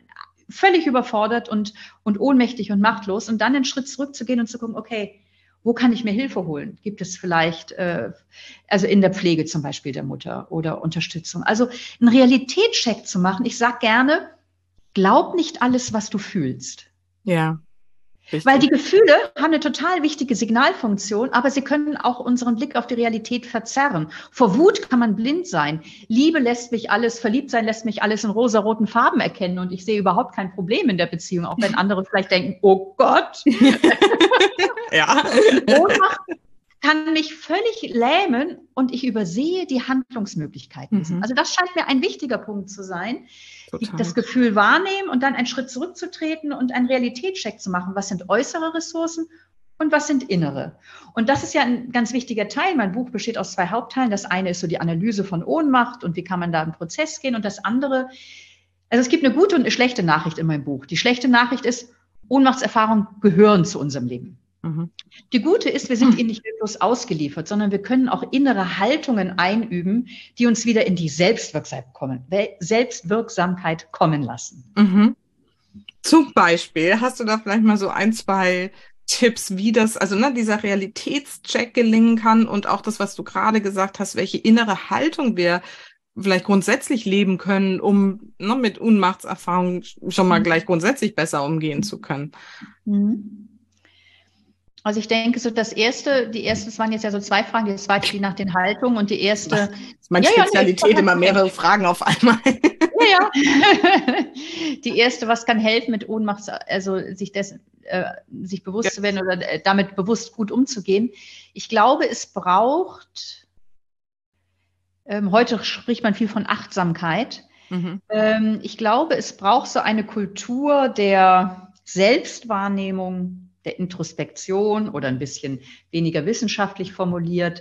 Speaker 2: völlig überfordert und, und ohnmächtig und machtlos und dann einen Schritt zurückzugehen und zu gucken, okay, wo kann ich mir Hilfe holen? Gibt es vielleicht, äh, also in der Pflege zum Beispiel der Mutter oder Unterstützung? Also einen Realitätscheck zu machen. Ich sage gerne, glaub nicht alles, was du fühlst.
Speaker 1: Ja. Richtig.
Speaker 2: Weil die Gefühle haben eine total wichtige Signalfunktion, aber sie können auch unseren Blick auf die Realität verzerren. Vor Wut kann man blind sein. Liebe lässt mich alles, verliebt sein lässt mich alles in rosaroten Farben erkennen und ich sehe überhaupt kein Problem in der Beziehung, auch wenn andere vielleicht denken, oh Gott.
Speaker 1: Ja.
Speaker 2: Ohnmacht kann mich völlig lähmen und ich übersehe die Handlungsmöglichkeiten. Mhm. Also das scheint mir ein wichtiger Punkt zu sein. Total. Das Gefühl wahrnehmen und dann einen Schritt zurückzutreten und einen Realitätscheck zu machen. Was sind äußere Ressourcen und was sind innere? Und das ist ja ein ganz wichtiger Teil. Mein Buch besteht aus zwei Hauptteilen. Das eine ist so die Analyse von Ohnmacht und wie kann man da im Prozess gehen. Und das andere, also es gibt eine gute und eine schlechte Nachricht in meinem Buch. Die schlechte Nachricht ist, Ohnmachtserfahrungen gehören zu unserem Leben. Mhm. Die gute ist, wir sind ihnen nicht bloß ausgeliefert, sondern wir können auch innere Haltungen einüben, die uns wieder in die Selbstwirksamkeit kommen, Selbstwirksamkeit kommen lassen.
Speaker 1: Mhm. Zum Beispiel, hast du da vielleicht mal so ein, zwei Tipps, wie das, also ne, dieser Realitätscheck gelingen kann und auch das, was du gerade gesagt hast, welche innere Haltung wir vielleicht grundsätzlich leben können, um ne, mit Ohnmachtserfahrungen schon mal gleich grundsätzlich besser umgehen zu können?
Speaker 2: Mhm. Also ich denke, so das erste, die erste, das waren jetzt ja so zwei Fragen, die zweite, die nach den Haltungen und die erste. Das
Speaker 1: ist meine ja, Spezialität, ja, nee, immer mehrere Fragen auf einmal.
Speaker 2: Ja, ja. Die erste, was kann helfen mit Ohnmacht, also sich dessen, äh, sich bewusst ja. zu werden oder äh, damit bewusst gut umzugehen. Ich glaube, es braucht, ähm, heute spricht man viel von Achtsamkeit. Mhm. Ähm, ich glaube, es braucht so eine Kultur der Selbstwahrnehmung, der Introspektion oder ein bisschen weniger wissenschaftlich formuliert,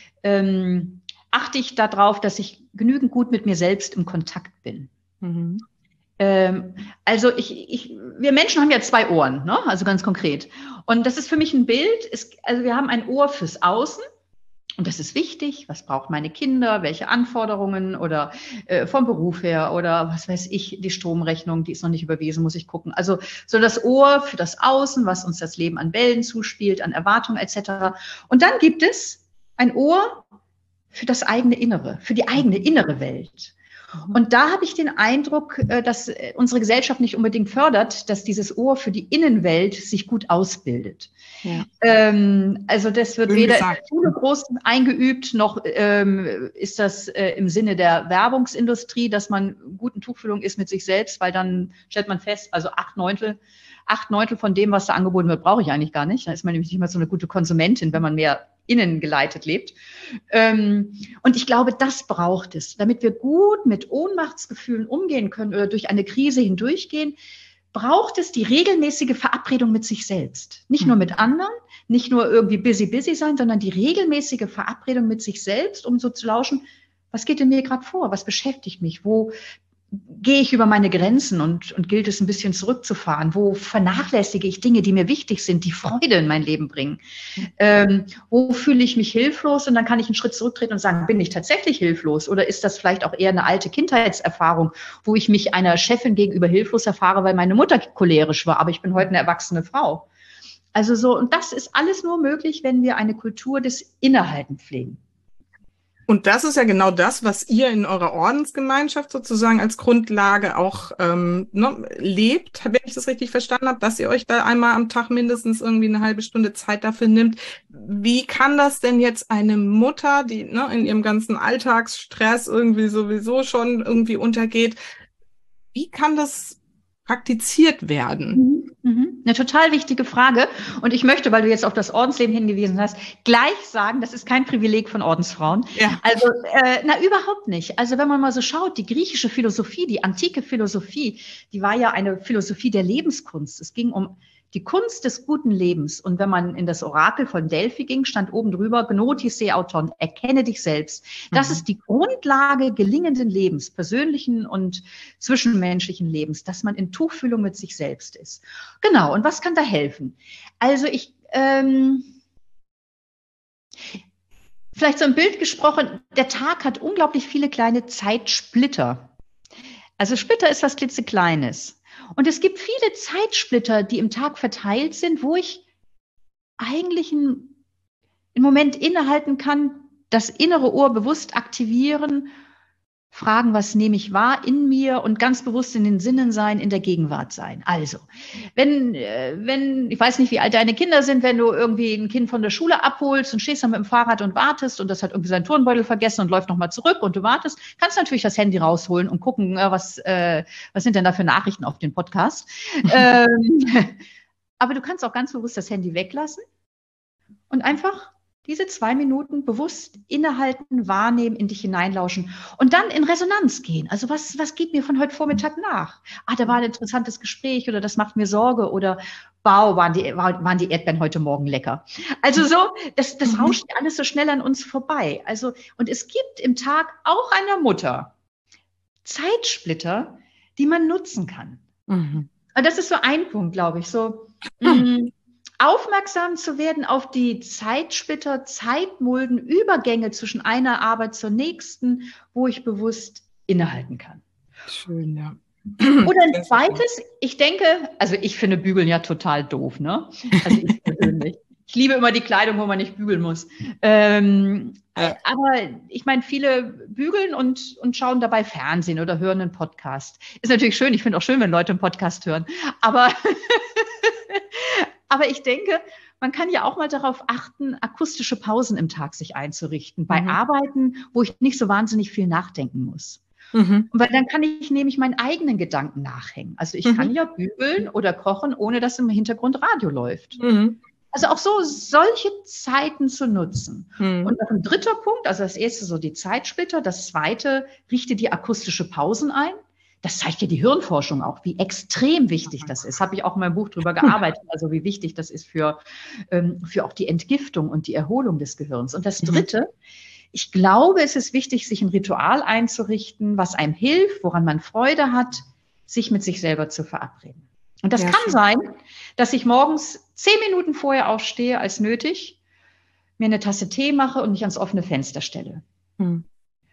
Speaker 2: ähm, achte ich darauf, dass ich genügend gut mit mir selbst im Kontakt bin. Mhm. Ähm, also ich, ich, wir Menschen haben ja zwei Ohren, ne? Also ganz konkret. Und das ist für mich ein Bild, ist, also wir haben ein Ohr fürs Außen. Und das ist wichtig. Was braucht meine Kinder? Welche Anforderungen oder äh, vom Beruf her oder was weiß ich, die Stromrechnung, die ist noch nicht überwiesen, muss ich gucken. Also so das Ohr für das Außen, was uns das Leben an Wellen zuspielt, an Erwartungen et cetera. Und dann gibt es ein Ohr für das eigene Innere, für die eigene innere Welt. Und da habe ich den Eindruck, dass unsere Gesellschaft nicht unbedingt fördert, dass dieses Ohr für die Innenwelt sich gut ausbildet. Ja. Ähm, also das wird Schön weder gesagt. in der Schule groß eingeübt, noch ähm, ist das äh, im Sinne der Werbungsindustrie, dass man gut in Tuchfühlung ist mit sich selbst, weil dann stellt man fest, also acht Neuntel, acht Neuntel von dem, was da angeboten wird, brauche ich eigentlich gar nicht. Da ist man nämlich nicht mehr so eine gute Konsumentin, wenn man mehr innen geleitet lebt. Ähm, und ich glaube, das braucht es, damit wir gut mit Ohnmachtsgefühlen umgehen können oder durch eine Krise hindurchgehen, braucht es die regelmäßige Verabredung mit sich selbst. Nicht nur mit anderen, nicht nur irgendwie busy, busy sein, sondern die regelmäßige Verabredung mit sich selbst, um so zu lauschen, was geht in mir gerade vor? Was beschäftigt mich? Wo gehe ich über meine Grenzen und, und gilt es ein bisschen zurückzufahren? Wo vernachlässige ich Dinge, die mir wichtig sind, die Freude in mein Leben bringen? Ähm, wo fühle ich mich hilflos? Und dann kann ich einen Schritt zurücktreten und sagen, bin ich tatsächlich hilflos? Oder ist das vielleicht auch eher eine alte Kindheitserfahrung, wo ich mich einer Chefin gegenüber hilflos erfahre, weil meine Mutter cholerisch war, aber ich bin heute eine erwachsene Frau? Also so, und das ist alles nur möglich, wenn wir eine Kultur des Innehalten pflegen.
Speaker 1: Und das ist ja genau das, was ihr in eurer Ordensgemeinschaft sozusagen als Grundlage auch ähm, ne, lebt, wenn ich das richtig verstanden habe, dass ihr euch da einmal am Tag mindestens irgendwie eine halbe Stunde Zeit dafür nimmt. Wie kann das denn jetzt eine Mutter, die ne, in ihrem ganzen Alltagsstress irgendwie sowieso schon irgendwie untergeht, wie kann das praktiziert werden?
Speaker 2: Mhm, mhm. Eine total wichtige Frage. Und ich möchte, weil du jetzt auf das Ordensleben hingewiesen hast, gleich sagen, das ist kein Privileg von Ordensfrauen. Ja. Also, äh, na, überhaupt nicht. Also, wenn man mal so schaut, die griechische Philosophie, die antike Philosophie, die war ja eine Philosophie der Lebenskunst. Es ging um die Kunst des guten Lebens. Und wenn man in das Orakel von Delphi ging, stand oben drüber, Gnoti se auton, erkenne dich selbst. Das mhm. ist die Grundlage gelingenden Lebens, persönlichen und zwischenmenschlichen Lebens, dass man in Tuchfühlung mit sich selbst ist. Genau, und was kann da helfen? Also ich, ähm, vielleicht so ein Bild gesprochen, der Tag hat unglaublich viele kleine Zeitsplitter. Also Splitter ist was klitzekleines. Und es gibt viele Zeitsplitter, die im Tag verteilt sind, wo ich eigentlich einen, einen Moment innehalten kann, das innere Ohr bewusst aktivieren, fragen, was nehme ich wahr in mir und ganz bewusst in den Sinnen sein, in der Gegenwart sein. Also, wenn, wenn, ich weiß nicht, wie alt deine Kinder sind, wenn du irgendwie ein Kind von der Schule abholst und stehst dann mit dem Fahrrad und wartest und das hat irgendwie seinen Turnbeutel vergessen und läuft nochmal zurück und du wartest, kannst natürlich das Handy rausholen und gucken, was, äh, was sind denn da für Nachrichten auf den Podcast. ähm, aber du kannst auch ganz bewusst das Handy weglassen und einfach diese zwei Minuten bewusst innehalten, wahrnehmen, in dich hineinlauschen und dann in Resonanz gehen. Also was, was geht mir von heute Vormittag nach? Ah, da war ein interessantes Gespräch oder das macht mir Sorge oder wow, waren die, waren die Erdbeeren heute Morgen lecker. Also so, das, das rauscht alles so schnell an uns vorbei. Also, und es gibt im Tag auch einer Mutter Zeitsplitter, die man nutzen kann. Mhm. Und das ist so ein Punkt, glaube ich, so, mh, aufmerksam zu werden auf die Zeitsplitter, Zeitmulden, Übergänge zwischen einer Arbeit zur nächsten, wo ich bewusst innehalten kann.
Speaker 1: Schön, ja.
Speaker 2: Oder ein zweites, ich denke, also ich finde Bügeln ja total doof, ne? Also ich persönlich. Ich liebe immer die Kleidung, wo man nicht bügeln muss. Ähm, ja. Aber ich meine, viele bügeln und, und schauen dabei Fernsehen oder hören einen Podcast. Ist natürlich schön, ich finde auch schön, wenn Leute einen Podcast hören. Aber Aber ich denke, man kann ja auch mal darauf achten, akustische Pausen im Tag sich einzurichten. Bei mhm. Arbeiten, wo ich nicht so wahnsinnig viel nachdenken muss. Mhm. Weil dann kann ich nämlich meinen eigenen Gedanken nachhängen. Also ich mhm. kann ja bügeln oder kochen, ohne dass im Hintergrund Radio läuft. Mhm. Also auch so solche Zeiten zu nutzen. Mhm. Und noch ein dritter Punkt, also das erste so die Zeitsplitter, das zweite, richte die akustische Pausen ein. Das zeigt ja die Hirnforschung auch, wie extrem wichtig das ist. Habe ich auch in meinem Buch drüber gearbeitet, also wie wichtig das ist für, ähm, für auch die Entgiftung und die Erholung des Gehirns. Und das Dritte, mhm. ich glaube, es ist wichtig, sich ein Ritual einzurichten, was einem hilft, woran man Freude hat, sich mit sich selber zu verabreden. Und das ja, kann schön. sein, dass ich morgens zehn Minuten vorher aufstehe als nötig, mir eine Tasse Tee mache und mich ans offene Fenster stelle. Mhm.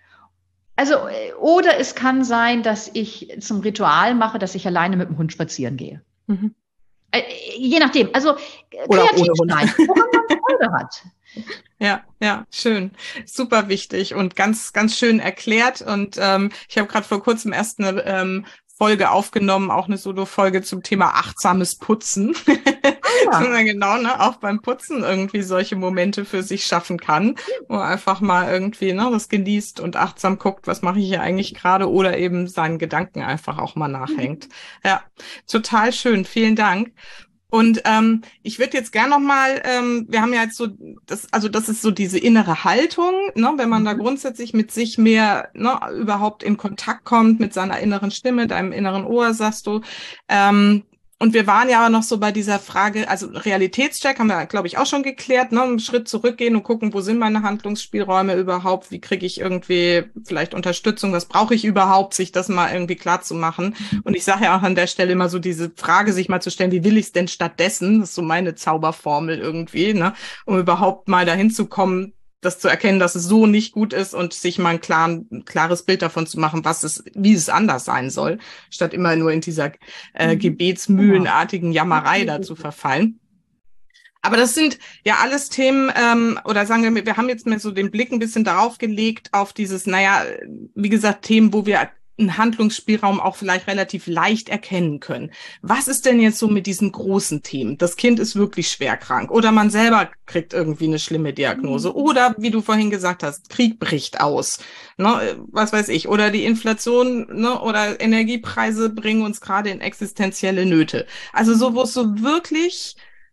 Speaker 2: Also, oder es kann sein, dass ich zum Ritual mache, dass ich alleine mit dem Hund spazieren gehe. Mhm. Äh, je nachdem. Also,
Speaker 1: oder
Speaker 2: kreativ sein, woran man Freude hat.
Speaker 1: Ja, ja, schön. Super wichtig und ganz, ganz schön erklärt. Und ähm, ich habe gerade vor kurzem erst eine ähm, Folge aufgenommen, auch eine Solo-Folge zum Thema achtsames Putzen. Ah, ja. Genau, ne, auch beim Putzen irgendwie solche Momente für sich schaffen kann, wo man einfach mal irgendwie ne, das genießt und achtsam guckt, was mache ich hier eigentlich gerade oder eben seinen Gedanken einfach auch mal nachhängt. Ja, total schön. Vielen Dank. Und ähm, ich würde jetzt gerne nochmal, ähm, wir haben ja jetzt so, das, also das ist so diese innere Haltung, ne, wenn man da grundsätzlich mit sich mehr ne, überhaupt in Kontakt kommt, mit seiner inneren Stimme, deinem inneren Ohr, sagst du. Ähm, und wir waren ja aber noch so bei dieser Frage, also Realitätscheck haben wir, glaube ich, auch schon geklärt, ne, einen Schritt zurückgehen und gucken, wo sind meine Handlungsspielräume überhaupt, wie kriege ich irgendwie vielleicht Unterstützung, was brauche ich überhaupt, sich das mal irgendwie klar zu machen. Und ich sage ja auch an der Stelle immer so diese Frage, sich mal zu stellen, wie will ich es denn stattdessen? Das ist so meine Zauberformel irgendwie, ne, um überhaupt mal dahin zu kommen, das zu erkennen, dass es so nicht gut ist und sich mal ein, klaren, ein klares Bild davon zu machen, was es, wie es anders sein soll, statt immer nur in dieser äh, gebetsmühlenartigen Jammerei da zu verfallen. Aber das sind ja alles Themen, ähm, oder sagen wir, wir haben jetzt mal so den Blick ein bisschen darauf gelegt, auf dieses, naja, wie gesagt, Themen, wo wir einen Handlungsspielraum auch vielleicht relativ leicht erkennen können. Was ist denn jetzt so mit diesen großen Themen? Das Kind ist wirklich schwer krank oder man selber kriegt irgendwie eine schlimme Diagnose oder, wie du vorhin gesagt hast, Krieg bricht aus, ne, was weiß ich, oder die Inflation ne, oder Energiepreise bringen uns gerade in existenzielle Nöte. Also so, wo es so wirklich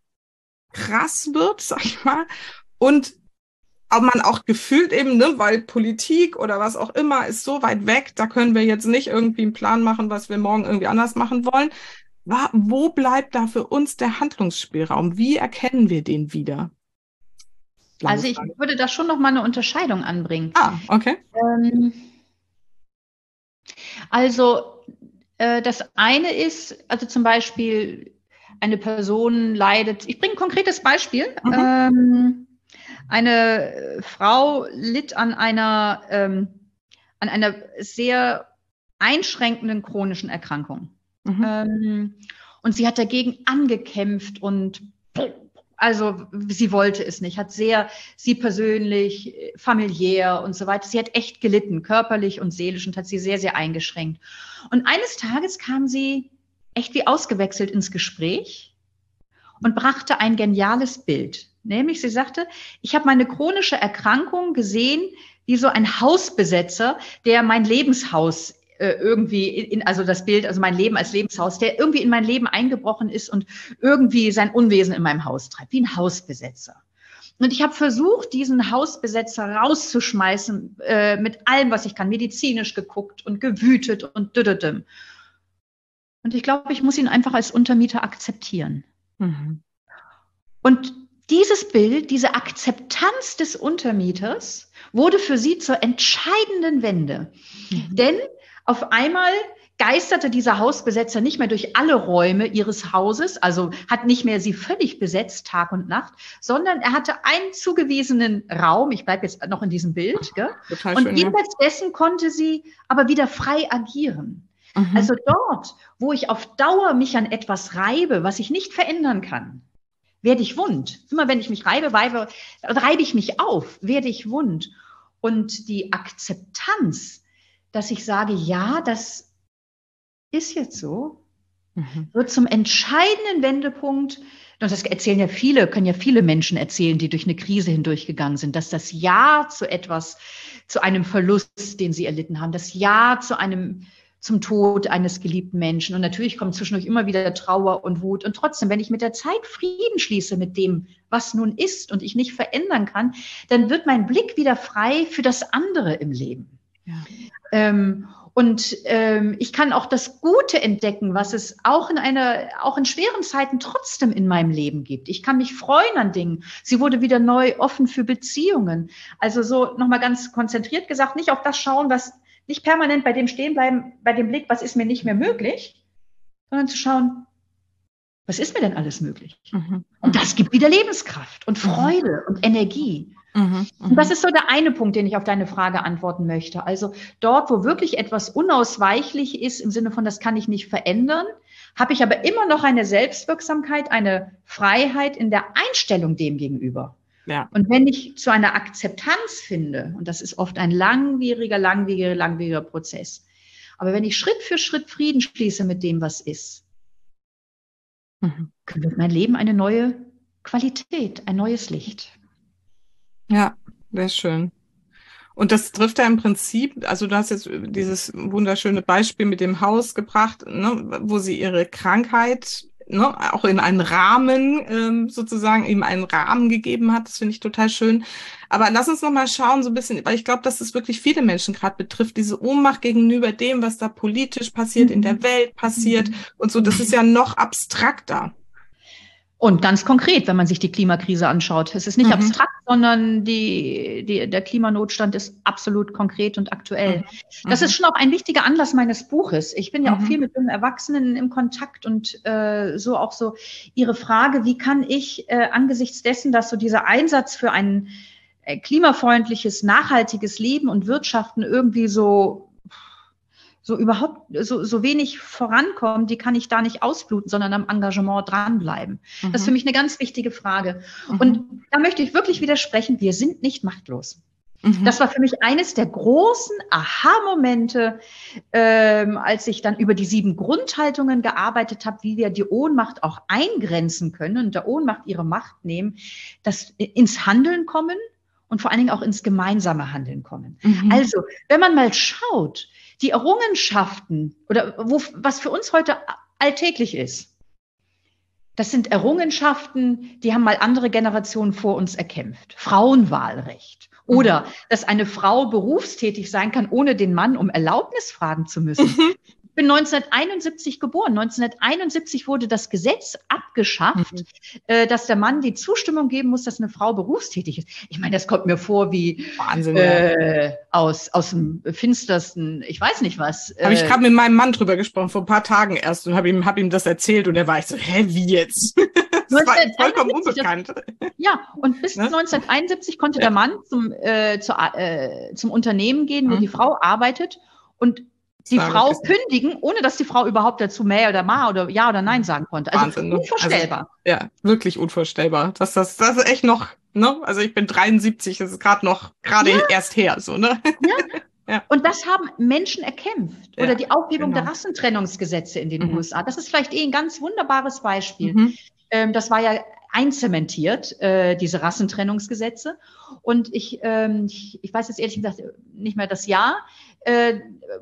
Speaker 1: krass wird, sag ich mal, und aber man auch gefühlt eben, ne, weil Politik oder was auch immer ist so weit weg, da können wir jetzt nicht irgendwie einen Plan machen, was wir morgen irgendwie anders machen wollen. Wo bleibt da für uns der Handlungsspielraum? Wie erkennen wir den wieder?
Speaker 2: Also ich würde da schon noch mal eine Unterscheidung anbringen.
Speaker 1: Ah, okay.
Speaker 2: Ähm, also äh, das eine ist, also zum Beispiel eine Person leidet, ich bringe ein konkretes Beispiel, mhm. ähm, eine Frau litt an einer, ähm, an einer sehr einschränkenden chronischen Erkrankung. Mhm. Ähm, und sie hat dagegen angekämpft und also sie wollte es nicht, hat sehr, sie persönlich, familiär und so weiter, sie hat echt gelitten, körperlich und seelisch und hat sie sehr, sehr eingeschränkt. Und eines Tages kam sie echt wie ausgewechselt ins Gespräch und brachte ein geniales Bild. Nämlich, sie sagte, ich habe meine chronische Erkrankung gesehen wie so ein Hausbesetzer, der mein Lebenshaus äh, irgendwie, in, also das Bild, also mein Leben als Lebenshaus, der irgendwie in mein Leben eingebrochen ist und irgendwie sein Unwesen in meinem Haus treibt, wie ein Hausbesetzer. Und ich habe versucht, diesen Hausbesetzer rauszuschmeißen äh, mit allem, was ich kann, medizinisch geguckt und gewütet und düdüdüm. Und ich glaube, ich muss ihn einfach als Untermieter akzeptieren. Mhm. Und dieses Bild, diese Akzeptanz des Untermieters wurde für sie zur entscheidenden Wende. Mhm. Denn auf einmal geisterte dieser Hausbesetzer nicht mehr durch alle Räume ihres Hauses, also hat nicht mehr sie völlig besetzt, Tag und Nacht, sondern er hatte einen zugewiesenen Raum, ich bleibe jetzt noch in diesem Bild, gell? Total schön, und jenseits ja. dessen konnte sie aber wieder frei agieren. Mhm. Also dort, wo ich auf Dauer mich an etwas reibe, was ich nicht verändern kann, werde ich wund. Immer wenn ich mich reibe, reibe, reibe ich mich auf, werde ich wund. Und die Akzeptanz, dass ich sage, ja, das ist jetzt so, mhm. wird zum entscheidenden Wendepunkt. Und das erzählen ja viele, können ja viele Menschen erzählen, die durch eine Krise hindurchgegangen sind, dass das Ja zu etwas, zu einem Verlust, den sie erlitten haben, das Ja zu einem zum Tod eines geliebten Menschen. Und natürlich kommt zwischendurch immer wieder Trauer und Wut. Und trotzdem, wenn ich mit der Zeit Frieden schließe mit dem, was nun ist und ich nicht verändern kann, dann wird mein Blick wieder frei für das andere im Leben. Ja. Ähm, und ähm, ich kann auch das Gute entdecken, was es auch in einer, auch in schweren Zeiten trotzdem in meinem Leben gibt. Ich kann mich freuen an Dingen. Sie wurde wieder neu offen für Beziehungen. Also so nochmal ganz konzentriert gesagt, nicht auf das schauen, was nicht permanent bei dem stehen bleiben, bei dem Blick, was ist mir nicht mehr möglich, sondern zu schauen, was ist mir denn alles möglich? Mhm. Und das gibt wieder Lebenskraft und Freude mhm. und Energie. Mhm. Mhm. Und das ist so der eine Punkt, den ich auf deine Frage antworten möchte. Also dort, wo wirklich etwas unausweichlich ist, im Sinne von, das kann ich nicht verändern, habe ich aber immer noch eine Selbstwirksamkeit, eine Freiheit in der Einstellung dem gegenüber. Ja. Und wenn ich zu einer Akzeptanz finde, und das ist oft ein langwieriger, langwieriger, langwieriger Prozess, aber wenn ich Schritt für Schritt Frieden schließe mit dem, was ist, mhm. wird mein Leben eine neue Qualität, ein neues Licht.
Speaker 1: Ja, sehr schön. Und das trifft ja im Prinzip, also du hast jetzt dieses wunderschöne Beispiel mit dem Haus gebracht, ne, wo sie ihre Krankheit ne, auch in einen Rahmen ähm, sozusagen, ihm einen Rahmen gegeben hat. Das finde ich total schön. Aber lass uns noch mal schauen, so ein bisschen, weil ich glaube, dass es wirklich viele Menschen gerade betrifft, diese Ohnmacht gegenüber dem, was da politisch passiert, in der Welt passiert und so. Das ist ja noch abstrakter.
Speaker 2: Und ganz konkret, wenn man sich die Klimakrise anschaut. Es ist nicht mhm. abstrakt, sondern die, die, der Klimanotstand ist absolut konkret und aktuell. Mhm. Das ist schon auch ein wichtiger Anlass meines Buches. Ich bin ja mhm. auch viel mit jungen Erwachsenen im Kontakt und äh, so auch so ihre Frage, wie kann ich äh, angesichts dessen, dass so dieser Einsatz für ein äh, klimafreundliches, nachhaltiges Leben und Wirtschaften irgendwie so so überhaupt so, so wenig vorankommen, die kann ich da nicht ausbluten, sondern am Engagement dranbleiben. Mhm. Das ist für mich eine ganz wichtige Frage. Mhm. Und da möchte ich wirklich widersprechen, wir sind nicht machtlos. Mhm. Das war für mich eines der großen Aha-Momente, ähm, als ich dann über die sieben Grundhaltungen gearbeitet habe, wie wir die Ohnmacht auch eingrenzen können und der Ohnmacht ihre Macht nehmen, das ins Handeln kommen und vor allen Dingen auch ins gemeinsame Handeln kommen. Mhm. Also, wenn man mal schaut, die Errungenschaften oder wo, was für uns heute alltäglich ist, das sind Errungenschaften, die haben mal andere Generationen vor uns erkämpft. Frauenwahlrecht. Oder, mhm. dass eine Frau berufstätig sein kann, ohne den Mann um Erlaubnis fragen zu müssen. Mhm. Ich bin neunzehnhunderteinundsiebzig geboren. neunzehnhunderteinundsiebzig wurde das Gesetz abgeschafft, mhm. äh, dass der Mann die Zustimmung geben muss, dass eine Frau berufstätig ist. Ich meine, das kommt mir vor wie Wahnsinn, äh, ja. aus, aus dem finstersten, ich weiß nicht was.
Speaker 1: Habe äh, ich gerade mit meinem Mann drüber gesprochen, vor ein paar Tagen erst und habe ihm, hab ihm das erzählt und er war ich so, hä, wie jetzt? Das war ihm vollkommen unbekannt.
Speaker 2: Das, ja, und bis ne? neunzehnhunderteinundsiebzig konnte ja. der Mann zum, äh, zu, äh, zum Unternehmen gehen, wo mhm. die Frau arbeitet und die Frau kündigen, ohne dass die Frau überhaupt dazu mehr oder mal oder ja oder nein sagen konnte. Also
Speaker 1: Wahnsinn, ne?
Speaker 2: unvorstellbar.
Speaker 1: Also, ja, wirklich unvorstellbar. Das, das, das ist echt noch, ne? Also ich bin dreiundsiebzig, das ist gerade noch, gerade ja. erst her, so, ne?
Speaker 2: Ja. Ja. Und das haben Menschen erkämpft. Oder ja, die Aufhebung genau. der Rassentrennungsgesetze in den mhm. U S A. Das ist vielleicht eh ein ganz wunderbares Beispiel. Mhm. Ähm, das war ja einzementiert, äh, diese Rassentrennungsgesetze. Und ich, ähm, ich, ich weiß jetzt ehrlich gesagt nicht mehr das Jahr, äh,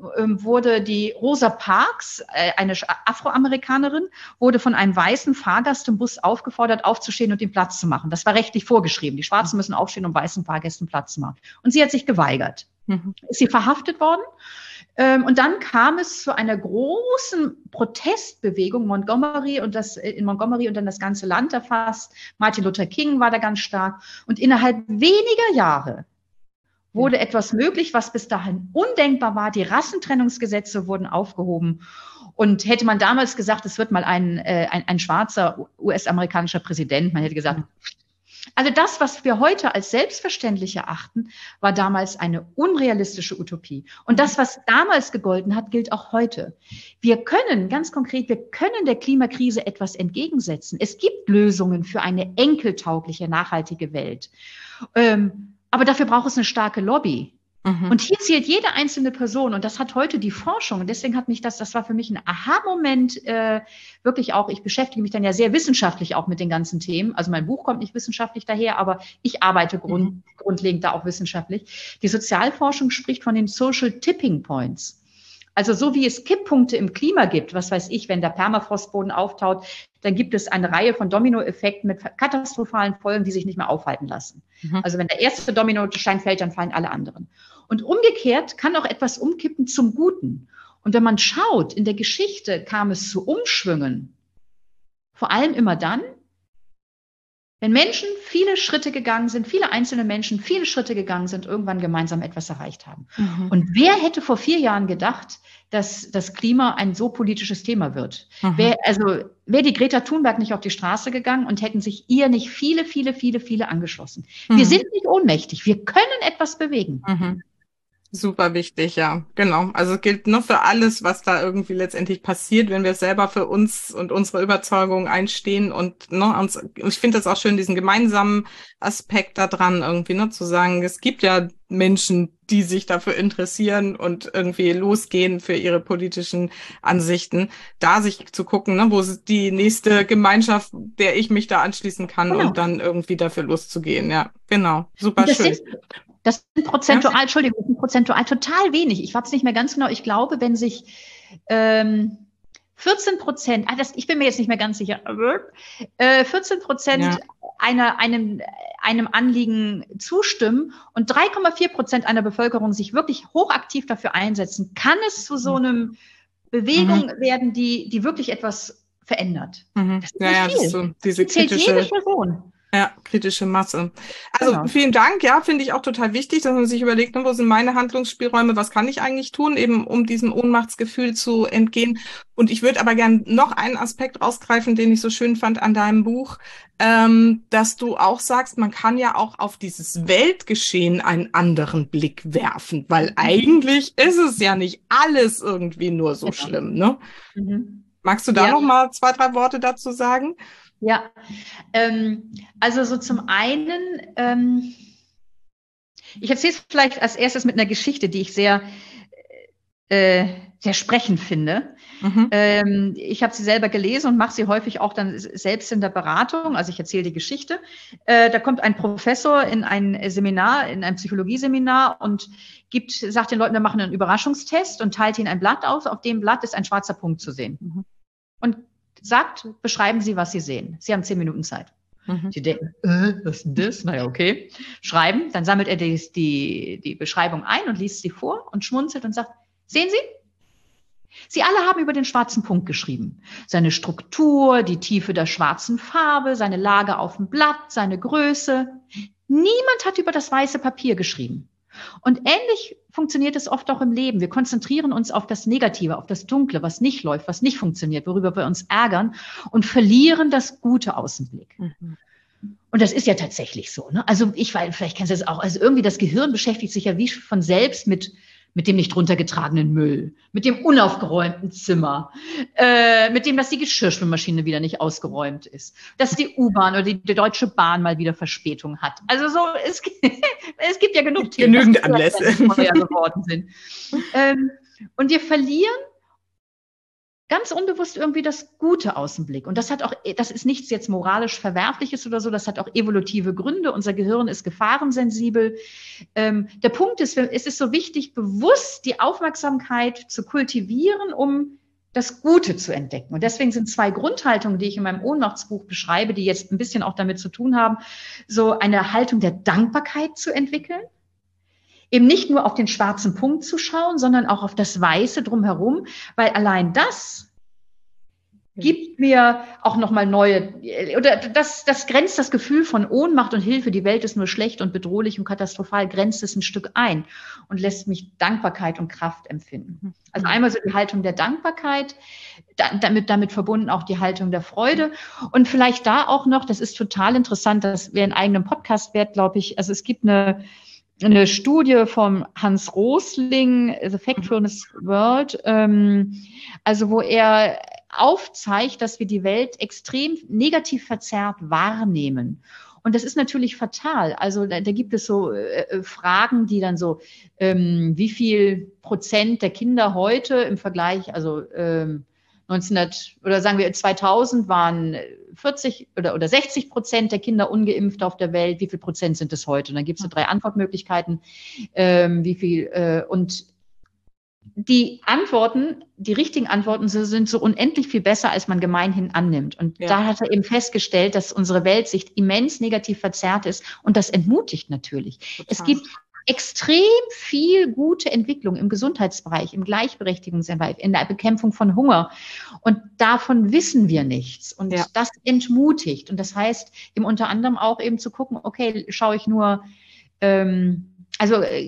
Speaker 2: wurde die Rosa Parks, äh, eine Afroamerikanerin, wurde von einem weißen Fahrgast im Bus aufgefordert, aufzustehen und ihm Platz zu machen. Das war rechtlich vorgeschrieben. Die Schwarzen müssen aufstehen, um weißen Fahrgästen Platz zu machen. Und sie hat sich geweigert. Mhm. Ist sie verhaftet worden? Ähm, und dann kam es zu einer großen Protestbewegung Montgomery und das in Montgomery und dann das ganze Land erfasst. Martin Luther King war da ganz stark. Und innerhalb weniger Jahre wurde ja. etwas möglich, was bis dahin undenkbar war. Die Rassentrennungsgesetze wurden aufgehoben. Und hätte man damals gesagt, es wird mal ein, äh, ein, ein schwarzer U S-amerikanischer Präsident, man hätte gesagt, also das, was wir heute als selbstverständlich erachten, war damals eine unrealistische Utopie. Und das, was damals gegolten hat, gilt auch heute. Wir können, ganz konkret, wir können der Klimakrise etwas entgegensetzen. Es gibt Lösungen für eine enkeltaugliche, nachhaltige Welt. Ähm, aber dafür braucht es eine starke Lobby. Mhm. Und hier zählt jede einzelne Person. Und das hat heute die Forschung. Und deswegen hat mich das, das war für mich ein Aha-Moment, äh, wirklich auch, ich beschäftige mich dann ja sehr wissenschaftlich auch mit den ganzen Themen. Also mein Buch kommt nicht wissenschaftlich daher, aber ich arbeite grund, mhm. grundlegend da auch wissenschaftlich. Die Sozialforschung spricht von den Social Tipping Points. Also so wie es Kipppunkte im Klima gibt, was weiß ich, wenn der Permafrostboden auftaut, dann gibt es eine Reihe von Dominoeffekten mit katastrophalen Folgen, die sich nicht mehr aufhalten lassen. Mhm. Also wenn der erste Dominostein fällt, dann fallen alle anderen. Und umgekehrt kann auch etwas umkippen zum Guten. Und wenn man schaut, in der Geschichte kam es zu Umschwüngen, vor allem immer dann, wenn Menschen viele Schritte gegangen sind, viele einzelne Menschen viele Schritte gegangen sind, irgendwann gemeinsam etwas erreicht haben. Mhm. Und wer hätte vor vier Jahren gedacht, dass das Klima ein so politisches Thema wird? Mhm. Wer, also wäre die Greta Thunberg nicht auf die Straße gegangen und hätten sich ihr nicht viele, viele, viele, viele angeschlossen. Mhm. Wir sind nicht ohnmächtig, wir können etwas bewegen.
Speaker 1: Mhm. Super wichtig, ja, genau. Also es gilt nur für alles, was da irgendwie letztendlich passiert, wenn wir selber für uns und unsere Überzeugung einstehen und ne, uns, ich finde das auch schön, diesen gemeinsamen Aspekt da dran irgendwie, ne, zu sagen, es gibt ja Menschen, die sich dafür interessieren und irgendwie losgehen für ihre politischen Ansichten, da sich zu gucken, ne, wo ist die nächste Gemeinschaft, der ich mich da anschließen kann genau. und dann irgendwie dafür loszugehen, ja, genau, super schön.
Speaker 2: Ist Das sind prozentual, ja. Entschuldigung, das sind prozentual total wenig. Ich weiß es nicht mehr ganz genau. Ich glaube, wenn sich ähm, vierzehn Prozent, ah, das, ich bin mir jetzt nicht mehr ganz sicher, äh, vierzehn Prozent ja. einer, einem, einem Anliegen zustimmen und drei Komma vier Prozent einer Bevölkerung sich wirklich hochaktiv dafür einsetzen, kann es zu so einem Bewegung mhm. werden, die, die wirklich etwas verändert.
Speaker 1: Mhm.
Speaker 2: Das ist
Speaker 1: ja,
Speaker 2: nicht
Speaker 1: ja,
Speaker 2: viel.
Speaker 1: Das ist so diese
Speaker 2: das zählt
Speaker 1: kritische
Speaker 2: jede Person.
Speaker 1: Ja, kritische Masse. Also
Speaker 2: genau.
Speaker 1: vielen Dank, ja, finde ich auch total wichtig, dass man sich überlegt, wo sind meine Handlungsspielräume, was kann ich eigentlich tun, eben um diesem Ohnmachtsgefühl zu entgehen. Und ich würde aber gern noch einen Aspekt rausgreifen, den ich so schön fand an deinem Buch, ähm, dass du auch sagst, man kann ja auch auf dieses Weltgeschehen einen anderen Blick werfen, weil eigentlich ist es ja nicht alles irgendwie nur so genau. schlimm, ne? Mhm. Magst du da ja. noch mal zwei, drei Worte dazu sagen?
Speaker 2: Ja, ähm, also so zum einen, ähm, ich erzähle es vielleicht als erstes mit einer Geschichte, die ich sehr, äh, sehr sprechend finde. Mhm. Ähm, ich habe sie selber gelesen und mache sie häufig auch dann selbst in der Beratung. Also ich erzähle die Geschichte. Äh, da kommt ein Professor in ein Seminar, in ein Psychologieseminar und gibt, sagt den Leuten, wir machen einen Überraschungstest und teilt ihnen ein Blatt aus. Auf dem Blatt ist ein schwarzer Punkt zu sehen. Mhm. Und sagt, beschreiben Sie, was Sie sehen. Sie haben zehn Minuten Zeit. Mhm. Sie denken, äh, was ist denn das? Naja, okay. Schreiben, dann sammelt er die, die, die Beschreibung ein und liest sie vor und schmunzelt und sagt, sehen Sie? Sie alle haben über den schwarzen Punkt geschrieben. Seine Struktur, die Tiefe der schwarzen Farbe, seine Lage auf dem Blatt, seine Größe. Niemand hat über das weiße Papier geschrieben. Und ähnlich funktioniert es oft auch im Leben. Wir konzentrieren uns auf das Negative, auf das Dunkle, was nicht läuft, was nicht funktioniert, worüber wir uns ärgern und verlieren das Gute aus dem Blick. Mhm. Und das ist ja tatsächlich so. Ne? Also ich weiß, vielleicht kennst du das auch. Also irgendwie das Gehirn beschäftigt sich ja wie von selbst mit mit dem nicht runtergetragenen Müll, mit dem unaufgeräumten Zimmer, äh, mit dem, dass die Geschirrspülmaschine wieder nicht ausgeräumt ist, dass die U-Bahn oder die, die Deutsche Bahn mal wieder Verspätung hat. Also so, es, es gibt ja genug Themen,
Speaker 1: genügend Anlässe
Speaker 2: teuer geworden sind. Ähm, und wir verlieren ganz unbewusst irgendwie das Gute aus dem Blick. Und das hat auch, das ist nichts jetzt moralisch Verwerfliches oder so, das hat auch evolutive Gründe. Unser Gehirn ist gefahrensensibel. Ähm, der Punkt ist, es ist so wichtig, bewusst die Aufmerksamkeit zu kultivieren, um das Gute zu entdecken. Und deswegen sind zwei Grundhaltungen, die ich in meinem Ohnmachtsbuch beschreibe, die jetzt ein bisschen auch damit zu tun haben, so eine Haltung der Dankbarkeit zu entwickeln. Eben nicht nur auf den schwarzen Punkt zu schauen, sondern auch auf das Weiße drumherum, weil allein das gibt mir auch nochmal neue, oder das, das grenzt das Gefühl von Ohnmacht und Hilfe, die Welt ist nur schlecht und bedrohlich und katastrophal, grenzt es ein Stück ein und lässt mich Dankbarkeit und Kraft empfinden. Also einmal so die Haltung der Dankbarkeit, damit, damit verbunden auch die Haltung der Freude und vielleicht da auch noch, das ist total interessant, das wäre ein eigener Podcast wert, glaube ich, also es gibt eine eine Studie vom Hans Rosling, The Factfulness World, ähm, also wo er aufzeigt, dass wir die Welt extrem negativ verzerrt wahrnehmen. Und das ist natürlich fatal. Also da, da gibt es so äh, Fragen, die dann so, ähm, wie viel Prozent der Kinder heute im Vergleich, also ähm, neunzehnhundert oder sagen wir zweitausend waren vierzig oder, oder sechzig Prozent der Kinder ungeimpft auf der Welt. Wie viel Prozent sind es heute? Und dann gibt es so drei Antwortmöglichkeiten. Ähm, wie viel? Äh, und die Antworten, die richtigen Antworten sind so unendlich viel besser, als man gemeinhin annimmt. Und ja. Da hat er eben festgestellt, dass unsere Weltsicht immens negativ verzerrt ist. Und das entmutigt natürlich. Total. Es gibt extrem viel gute Entwicklung im Gesundheitsbereich, im Gleichberechtigungsbereich, in der Bekämpfung von Hunger. Und davon wissen wir nichts. Und ja. Das entmutigt. Und das heißt, eben unter anderem auch eben zu gucken, okay, schaue ich nur, ähm, also äh,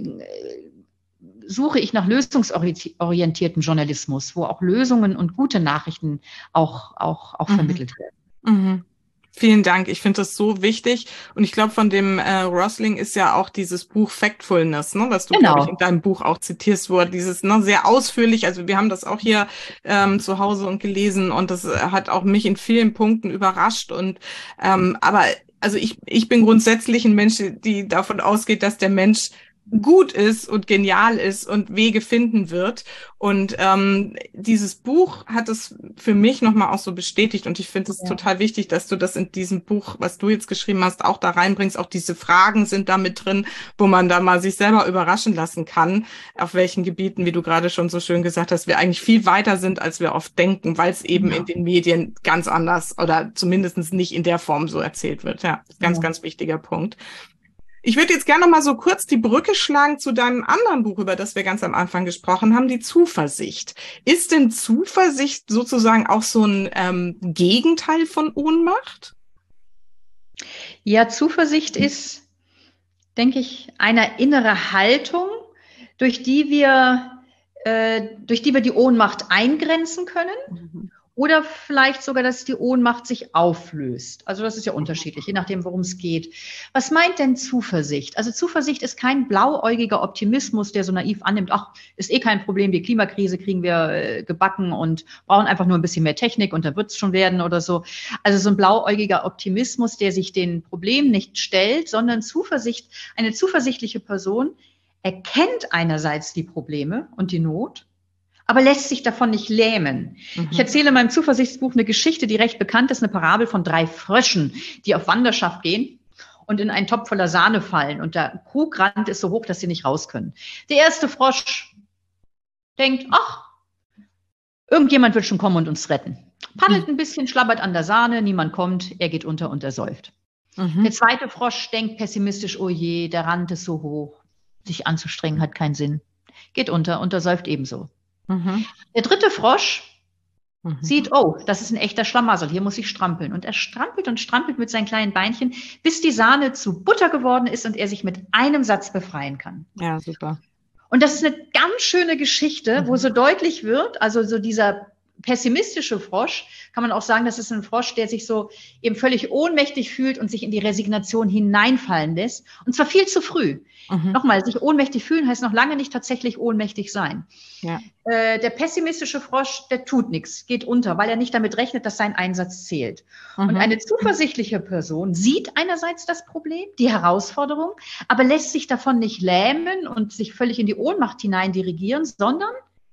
Speaker 2: suche ich nach lösungsorientiertem Journalismus, wo auch Lösungen und gute Nachrichten auch, auch, auch mhm. vermittelt werden.
Speaker 1: Mhm. Vielen Dank. Ich finde das so wichtig. Und ich glaube, von dem äh, Rosling ist ja auch dieses Buch Factfulness, ne, was du, genau. glaube ich, in deinem Buch auch zitierst, wo dieses ne, sehr ausführlich, also wir haben das auch hier ähm, zu Hause und gelesen und das hat auch mich in vielen Punkten überrascht. Und ähm, aber also ich, ich bin grundsätzlich ein Mensch, die davon ausgeht, dass der Mensch gut ist und genial ist und Wege finden wird. Und ähm, dieses Buch hat es für mich nochmal auch so bestätigt. Und ich finde es ja. total wichtig, dass du das in diesem Buch, was du jetzt geschrieben hast, auch da reinbringst. Auch diese Fragen sind da mit drin, wo man da mal sich selber überraschen lassen kann, auf welchen Gebieten, wie du gerade schon so schön gesagt hast, wir eigentlich viel weiter sind, als wir oft denken, weil es eben ja. in den Medien ganz anders oder zumindest nicht in der Form so erzählt wird. Ja, ganz, ja. ganz wichtiger Punkt. Ich würde jetzt gerne noch mal so kurz die Brücke schlagen zu deinem anderen Buch, über das wir ganz am Anfang gesprochen haben, die Zuversicht. Ist denn Zuversicht sozusagen auch so ein ähm, Gegenteil von Ohnmacht?
Speaker 2: Ja, Zuversicht ist, denke ich, eine innere Haltung, durch die wir, äh, durch die wir die Ohnmacht eingrenzen können. Mhm. Oder vielleicht sogar, dass die Ohnmacht sich auflöst. Also das ist ja unterschiedlich, je nachdem, worum es geht. Was meint denn Zuversicht? Also Zuversicht ist kein blauäugiger Optimismus, der so naiv annimmt, ach, ist eh kein Problem, die Klimakrise kriegen wir äh, gebacken und brauchen einfach nur ein bisschen mehr Technik und dann wird es schon werden oder so. Also so ein blauäugiger Optimismus, der sich den Problemen nicht stellt, sondern Zuversicht, eine zuversichtliche Person erkennt einerseits die Probleme und die Not, aber lässt sich davon nicht lähmen. Mhm. Ich erzähle in meinem Zuversichtsbuch eine Geschichte, die recht bekannt ist, eine Parabel von drei Fröschen, die auf Wanderschaft gehen und in einen Topf voller Sahne fallen. Und der Krugrand ist so hoch, dass sie nicht raus können. Der erste Frosch denkt, ach, irgendjemand wird schon kommen und uns retten. Paddelt ein bisschen, schlabbert an der Sahne, niemand kommt, er geht unter und er säuft. Mhm. Der zweite Frosch denkt pessimistisch, oh je, der Rand ist so hoch, sich anzustrengen hat keinen Sinn. Geht unter und er säuft ebenso. Mhm. Der dritte Frosch mhm. sieht, oh, das ist ein echter Schlamassel, hier muss ich strampeln. Und er strampelt und strampelt mit seinen kleinen Beinchen, bis die Sahne zu Butter geworden ist und er sich mit einem Satz befreien kann.
Speaker 1: Ja, super.
Speaker 2: Und das ist eine ganz schöne Geschichte, mhm. wo so deutlich wird, also so dieser pessimistische Frosch, kann man auch sagen, das ist ein Frosch, der sich so eben völlig ohnmächtig fühlt und sich in die Resignation hineinfallen lässt. Und zwar viel zu früh. Mhm. Nochmal, sich ohnmächtig fühlen heißt noch lange nicht tatsächlich ohnmächtig sein. Ja. Äh, der pessimistische Frosch, der tut nichts, geht unter, weil er nicht damit rechnet, dass sein Einsatz zählt. Mhm. Und eine zuversichtliche Person sieht einerseits das Problem, die Herausforderung, aber lässt sich davon nicht lähmen und sich völlig in die Ohnmacht hinein dirigieren, sondern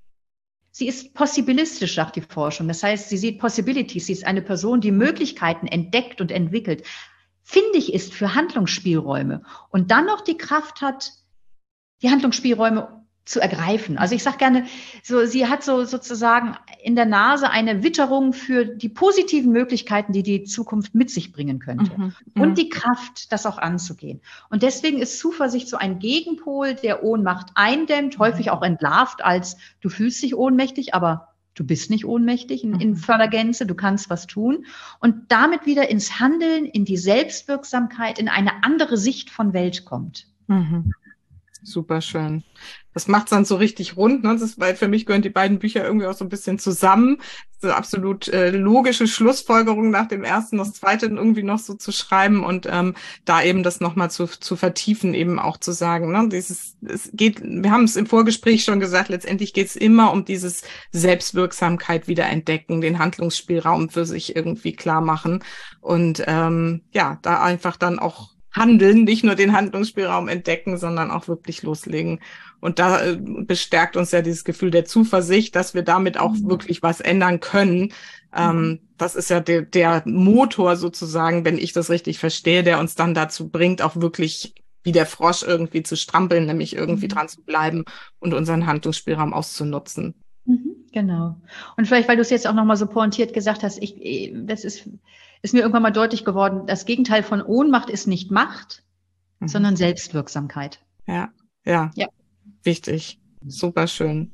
Speaker 2: sie ist possibilistisch, sagt die Forschung. Das heißt, sie sieht Possibilities. Sie ist eine Person, die Möglichkeiten entdeckt und entwickelt, findig ist für Handlungsspielräume und dann noch die Kraft hat, die Handlungsspielräume zu ergreifen. Also ich sage gerne, so, sie hat so sozusagen in der Nase eine Witterung für die positiven Möglichkeiten, die die Zukunft mit sich bringen könnte. Mhm, und die Kraft, das auch anzugehen. Und deswegen ist Zuversicht so ein Gegenpol, der Ohnmacht eindämmt, häufig auch entlarvt als, du fühlst dich ohnmächtig, aber du bist nicht ohnmächtig in, in voller Gänze, du kannst was tun. Und damit wieder ins Handeln, in die Selbstwirksamkeit, in eine andere Sicht von Welt kommt.
Speaker 1: Mhm. Super schön. Das macht es dann so richtig rund, ne? Das ist, weil für mich gehören die beiden Bücher irgendwie auch so ein bisschen zusammen. So absolut äh, logische Schlussfolgerung nach dem ersten, das zweite irgendwie noch so zu schreiben und ähm, da eben das nochmal zu, zu vertiefen, eben auch zu sagen, ne? Dieses, es geht, wir haben es im Vorgespräch schon gesagt, letztendlich geht es immer um dieses Selbstwirksamkeit wieder entdecken, den Handlungsspielraum für sich irgendwie klar machen und ähm, ja, da einfach dann auch handeln, nicht nur den Handlungsspielraum entdecken, sondern auch wirklich loslegen. Und da äh, bestärkt uns ja dieses Gefühl der Zuversicht, dass wir damit auch mhm. wirklich was ändern können. Ähm, mhm. Das ist ja der, der Motor sozusagen, wenn ich das richtig verstehe, der uns dann dazu bringt, auch wirklich wie der Frosch irgendwie zu strampeln, nämlich irgendwie mhm. dran zu bleiben und unseren Handlungsspielraum auszunutzen.
Speaker 2: Mhm, genau. Und vielleicht, weil du es jetzt auch nochmal so pointiert gesagt hast, ich, das ist, ist mir irgendwann mal deutlich geworden, das Gegenteil von Ohnmacht ist nicht Macht, mhm. sondern Selbstwirksamkeit.
Speaker 1: Ja, ja, ja. Wichtig. Super schön.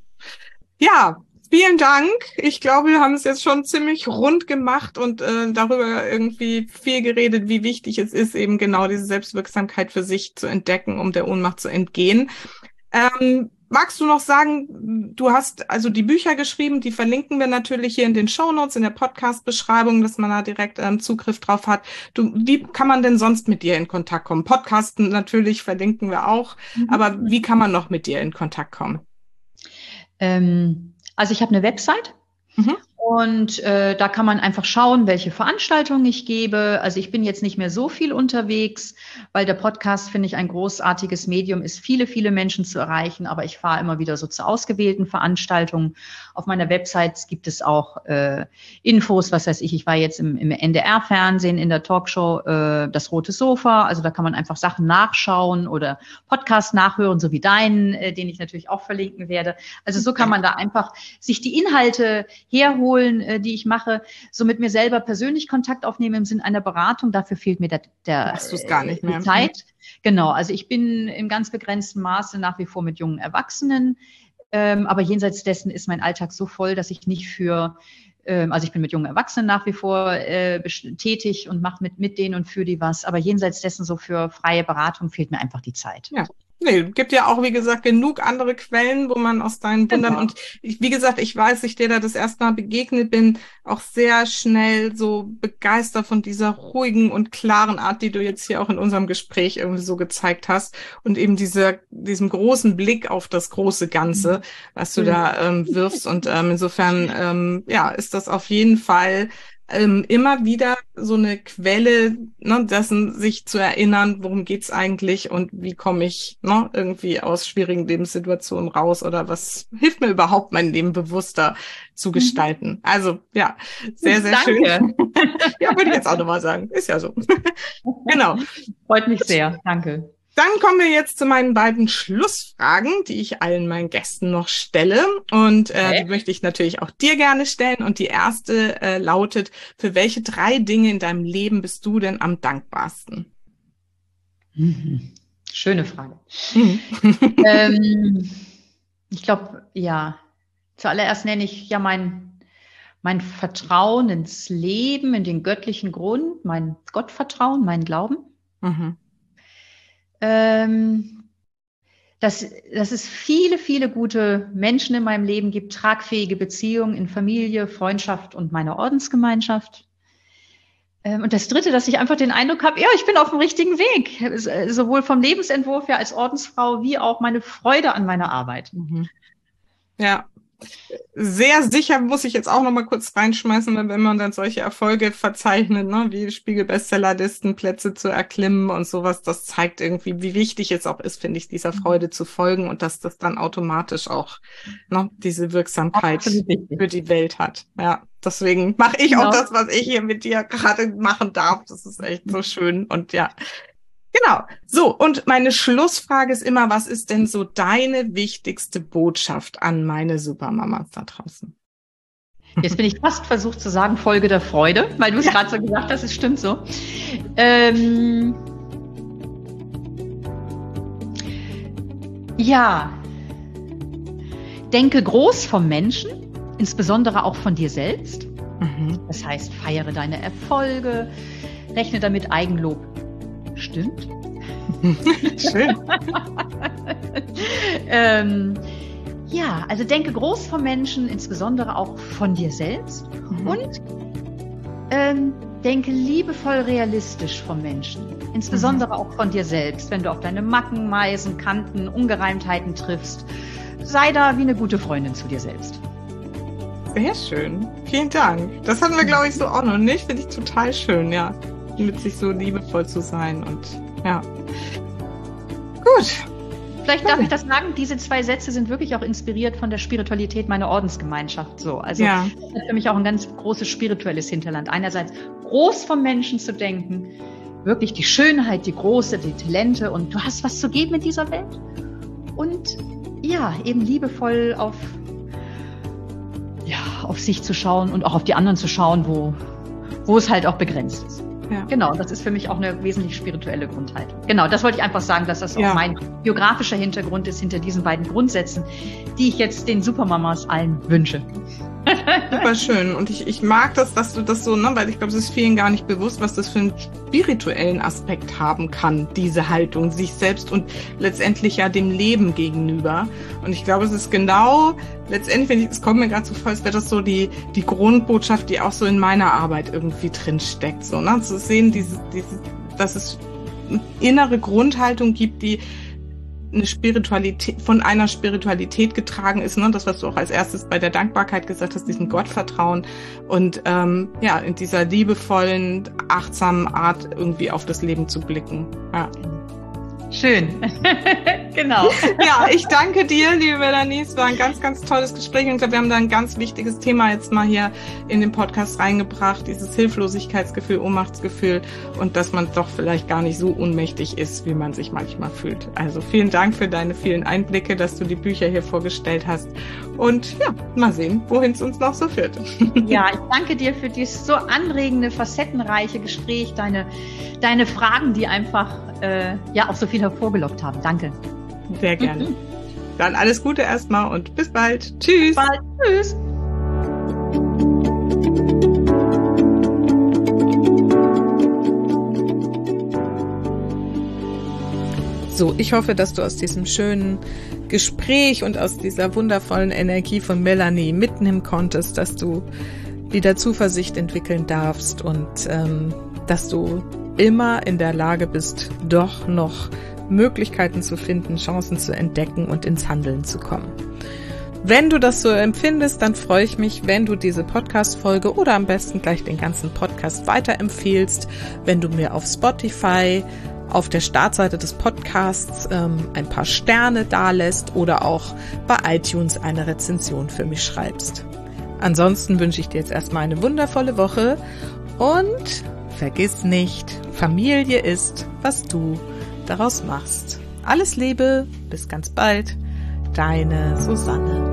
Speaker 1: Ja, vielen Dank. Ich glaube, wir haben es jetzt schon ziemlich rund gemacht und äh, darüber irgendwie viel geredet, wie wichtig es ist, eben genau diese Selbstwirksamkeit für sich zu entdecken, um der Ohnmacht zu entgehen. Ähm, magst du noch sagen, du hast also die Bücher geschrieben, die verlinken wir natürlich hier in den Shownotes, in der Podcast-Beschreibung, dass man da direkt ähm, Zugriff drauf hat. Du, wie kann man denn sonst mit dir in Kontakt kommen? Podcasten natürlich verlinken wir auch, mhm. aber wie kann man noch mit dir in Kontakt kommen?
Speaker 2: Ähm, also ich habe eine Website. Mhm. Und äh, da kann man einfach schauen, welche Veranstaltungen ich gebe. Also ich bin jetzt nicht mehr so viel unterwegs, weil der Podcast, finde ich, ein großartiges Medium ist, viele, viele Menschen zu erreichen. Aber ich fahre immer wieder so zu ausgewählten Veranstaltungen. Auf meiner Website gibt es auch äh, Infos, was weiß ich, ich war jetzt im, im N D R-Fernsehen in der Talkshow äh, Das Rote Sofa. Also da kann man einfach Sachen nachschauen oder Podcast nachhören, so wie deinen, äh, den ich natürlich auch verlinken werde. Also so kann man da einfach sich die Inhalte herholen, die ich mache, so mit mir selber persönlich Kontakt aufnehmen im Sinn einer Beratung. Dafür fehlt mir der, der
Speaker 1: gar nicht mehr.
Speaker 2: Die Zeit. Genau, also ich bin im ganz begrenzten Maße nach wie vor mit jungen Erwachsenen, ähm, aber jenseits dessen ist mein Alltag so voll, dass ich nicht für, ähm, also ich bin mit jungen Erwachsenen nach wie vor äh, tätig und mache mit, mit denen und für die was, aber jenseits dessen so für freie Beratung fehlt mir einfach die Zeit.
Speaker 1: Ja. Nee, gibt ja auch, wie gesagt, genug andere Quellen, wo man aus deinen Wundern genau. und ich, wie gesagt, ich weiß, ich dir da das erste Mal begegnet bin, auch sehr schnell so begeistert von dieser ruhigen und klaren Art, die du jetzt hier auch in unserem Gespräch irgendwie so gezeigt hast und eben dieser, diesem großen Blick auf das große Ganze, was du mhm. da ähm, wirfst und ähm, insofern, ähm, ja, ist das auf jeden Fall Ähm, immer wieder so eine Quelle, ne, dessen sich zu erinnern, worum geht's eigentlich und wie komme ich ne, irgendwie aus schwierigen Lebenssituationen raus oder was hilft mir überhaupt, mein Leben bewusster zu gestalten. Mhm. Also ja, sehr, sehr
Speaker 2: Danke.
Speaker 1: schön. Ja, würde ich jetzt auch nochmal sagen. Ist ja so. Genau.
Speaker 2: Freut mich sehr. Danke.
Speaker 1: Dann kommen wir jetzt zu meinen beiden Schlussfragen, die ich allen meinen Gästen noch stelle. Und äh, okay. die möchte ich natürlich auch dir gerne stellen. Und die erste äh, lautet, für welche drei Dinge in deinem Leben bist du denn am dankbarsten?
Speaker 2: Mhm. Schöne Frage. Mhm. ähm, ich glaube, ja, zuallererst nenne ich ja mein, mein Vertrauen ins Leben, in den göttlichen Grund, mein Gottvertrauen, mein Glauben. Mhm. Ähm, dass, dass es viele, viele gute Menschen in meinem Leben gibt, tragfähige Beziehungen in Familie, Freundschaft und meiner Ordensgemeinschaft. Und das Dritte, dass ich einfach den Eindruck habe, ja, ich bin auf dem richtigen Weg, sowohl vom Lebensentwurf her als Ordensfrau, wie auch meine Freude an meiner Arbeit.
Speaker 1: Mhm. Ja, sehr sicher muss ich jetzt auch noch mal kurz reinschmeißen, wenn man dann solche Erfolge verzeichnet, ne, wie Spiegel-Bestsellerlisten, Plätze zu erklimmen und sowas, das zeigt irgendwie, wie wichtig es auch ist, finde ich, dieser Freude zu folgen und dass das dann automatisch auch ne, diese Wirksamkeit für die Welt hat. Ja, deswegen mache ich genau. auch das, was ich hier mit dir gerade machen darf. Das ist echt so schön und ja. Genau. So, und meine Schlussfrage ist immer, was ist denn so deine wichtigste Botschaft an meine Supermamas da draußen?
Speaker 2: Jetzt bin ich fast versucht zu sagen, Folge der Freude, weil du es ja. gerade so gesagt hast, es stimmt so. Ähm, ja, denke groß vom Menschen, insbesondere auch von dir selbst. Mhm. Das heißt, feiere deine Erfolge, rechne damit Eigenlob. Stimmt. Schön. ähm, ja, also denke groß vom Menschen, insbesondere auch von dir selbst. Mhm. Und ähm, denke liebevoll realistisch vom Menschen, insbesondere mhm. auch von dir selbst. Wenn du auf deine Macken, Meisen, Kanten, Ungereimtheiten triffst, sei da wie eine gute Freundin zu dir selbst.
Speaker 1: Sehr schön. Vielen Dank. Das hatten wir, glaube ich, so auch noch nicht. Finde ich total schön, ja. Mit sich so liebevoll zu sein und ja. Gut.
Speaker 2: Vielleicht darf ich das sagen, diese zwei Sätze sind wirklich auch inspiriert von der Spiritualität meiner Ordensgemeinschaft. So, also ja. das ist für mich auch ein ganz großes spirituelles Hinterland. Einerseits groß vom Menschen zu denken, wirklich die Schönheit, die Große, die Talente und du hast was zu geben in dieser Welt. Und ja, eben liebevoll auf, ja, auf sich zu schauen und auch auf die anderen zu schauen, wo, wo es halt auch begrenzt ist. Ja. Genau, das ist für mich auch eine wesentlich spirituelle Grundhaltung. Genau, das wollte ich einfach sagen, dass das ja. auch mein biografischer Hintergrund ist hinter diesen beiden Grundsätzen, die ich jetzt den Supermamas allen wünsche.
Speaker 1: Super schön. Und ich, ich mag das, dass du das so, ne, weil ich glaube, es ist vielen gar nicht bewusst, was das für einen spirituellen Aspekt haben kann, diese Haltung, sich selbst und letztendlich ja dem Leben gegenüber. Und ich glaube, es ist genau, letztendlich, wenn ich, es kommt mir gerade so vor, als wäre das so die, die Grundbotschaft, die auch so in meiner Arbeit irgendwie drin steckt, so, ne, zu sehen, diese, diese, dass es eine innere Grundhaltung gibt, die eine Spiritualität, von einer Spiritualität getragen ist, ne? Das, was du auch als erstes bei der Dankbarkeit gesagt hast, diesen Gottvertrauen und ähm, ja, in dieser liebevollen, achtsamen Art irgendwie auf das Leben zu blicken. Ja.
Speaker 2: Schön. Genau.
Speaker 1: Ja, ich danke dir, liebe Melanie. Es war ein ganz, ganz tolles Gespräch und ich glaube, wir haben da ein ganz wichtiges Thema jetzt mal hier in den Podcast reingebracht, dieses Hilflosigkeitsgefühl, Ohnmachtsgefühl und dass man doch vielleicht gar nicht so ohnmächtig ist, wie man sich manchmal fühlt. Also vielen Dank für deine vielen Einblicke, dass du die Bücher hier vorgestellt hast und ja, mal sehen, wohin es uns noch so führt.
Speaker 2: Ja, ich danke dir für dieses so anregende, facettenreiche Gespräch, deine, deine Fragen, die einfach äh, ja auch so viel hervorgelockt haben. Danke.
Speaker 1: Sehr gerne. Dann alles Gute erstmal und bis bald. Tschüss.
Speaker 2: Bis bald. Tschüss.
Speaker 1: So, ich hoffe, dass du aus diesem schönen Gespräch und aus dieser wundervollen Energie von Melanie mitnehmen konntest, dass du wieder Zuversicht entwickeln darfst und ähm, dass du immer in der Lage bist, doch noch Möglichkeiten zu finden, Chancen zu entdecken und ins Handeln zu kommen. Wenn du das so empfindest, dann freue ich mich, wenn du diese Podcast-Folge oder am besten gleich den ganzen Podcast weiterempfehlst, wenn du mir auf Spotify auf der Startseite des Podcasts ähm, ein paar Sterne dalässt oder auch bei iTunes eine Rezension für mich schreibst. Ansonsten wünsche ich dir jetzt erstmal eine wundervolle Woche und vergiss nicht, Familie ist, was du daraus machst. Alles Liebe, bis ganz bald, deine Susanne.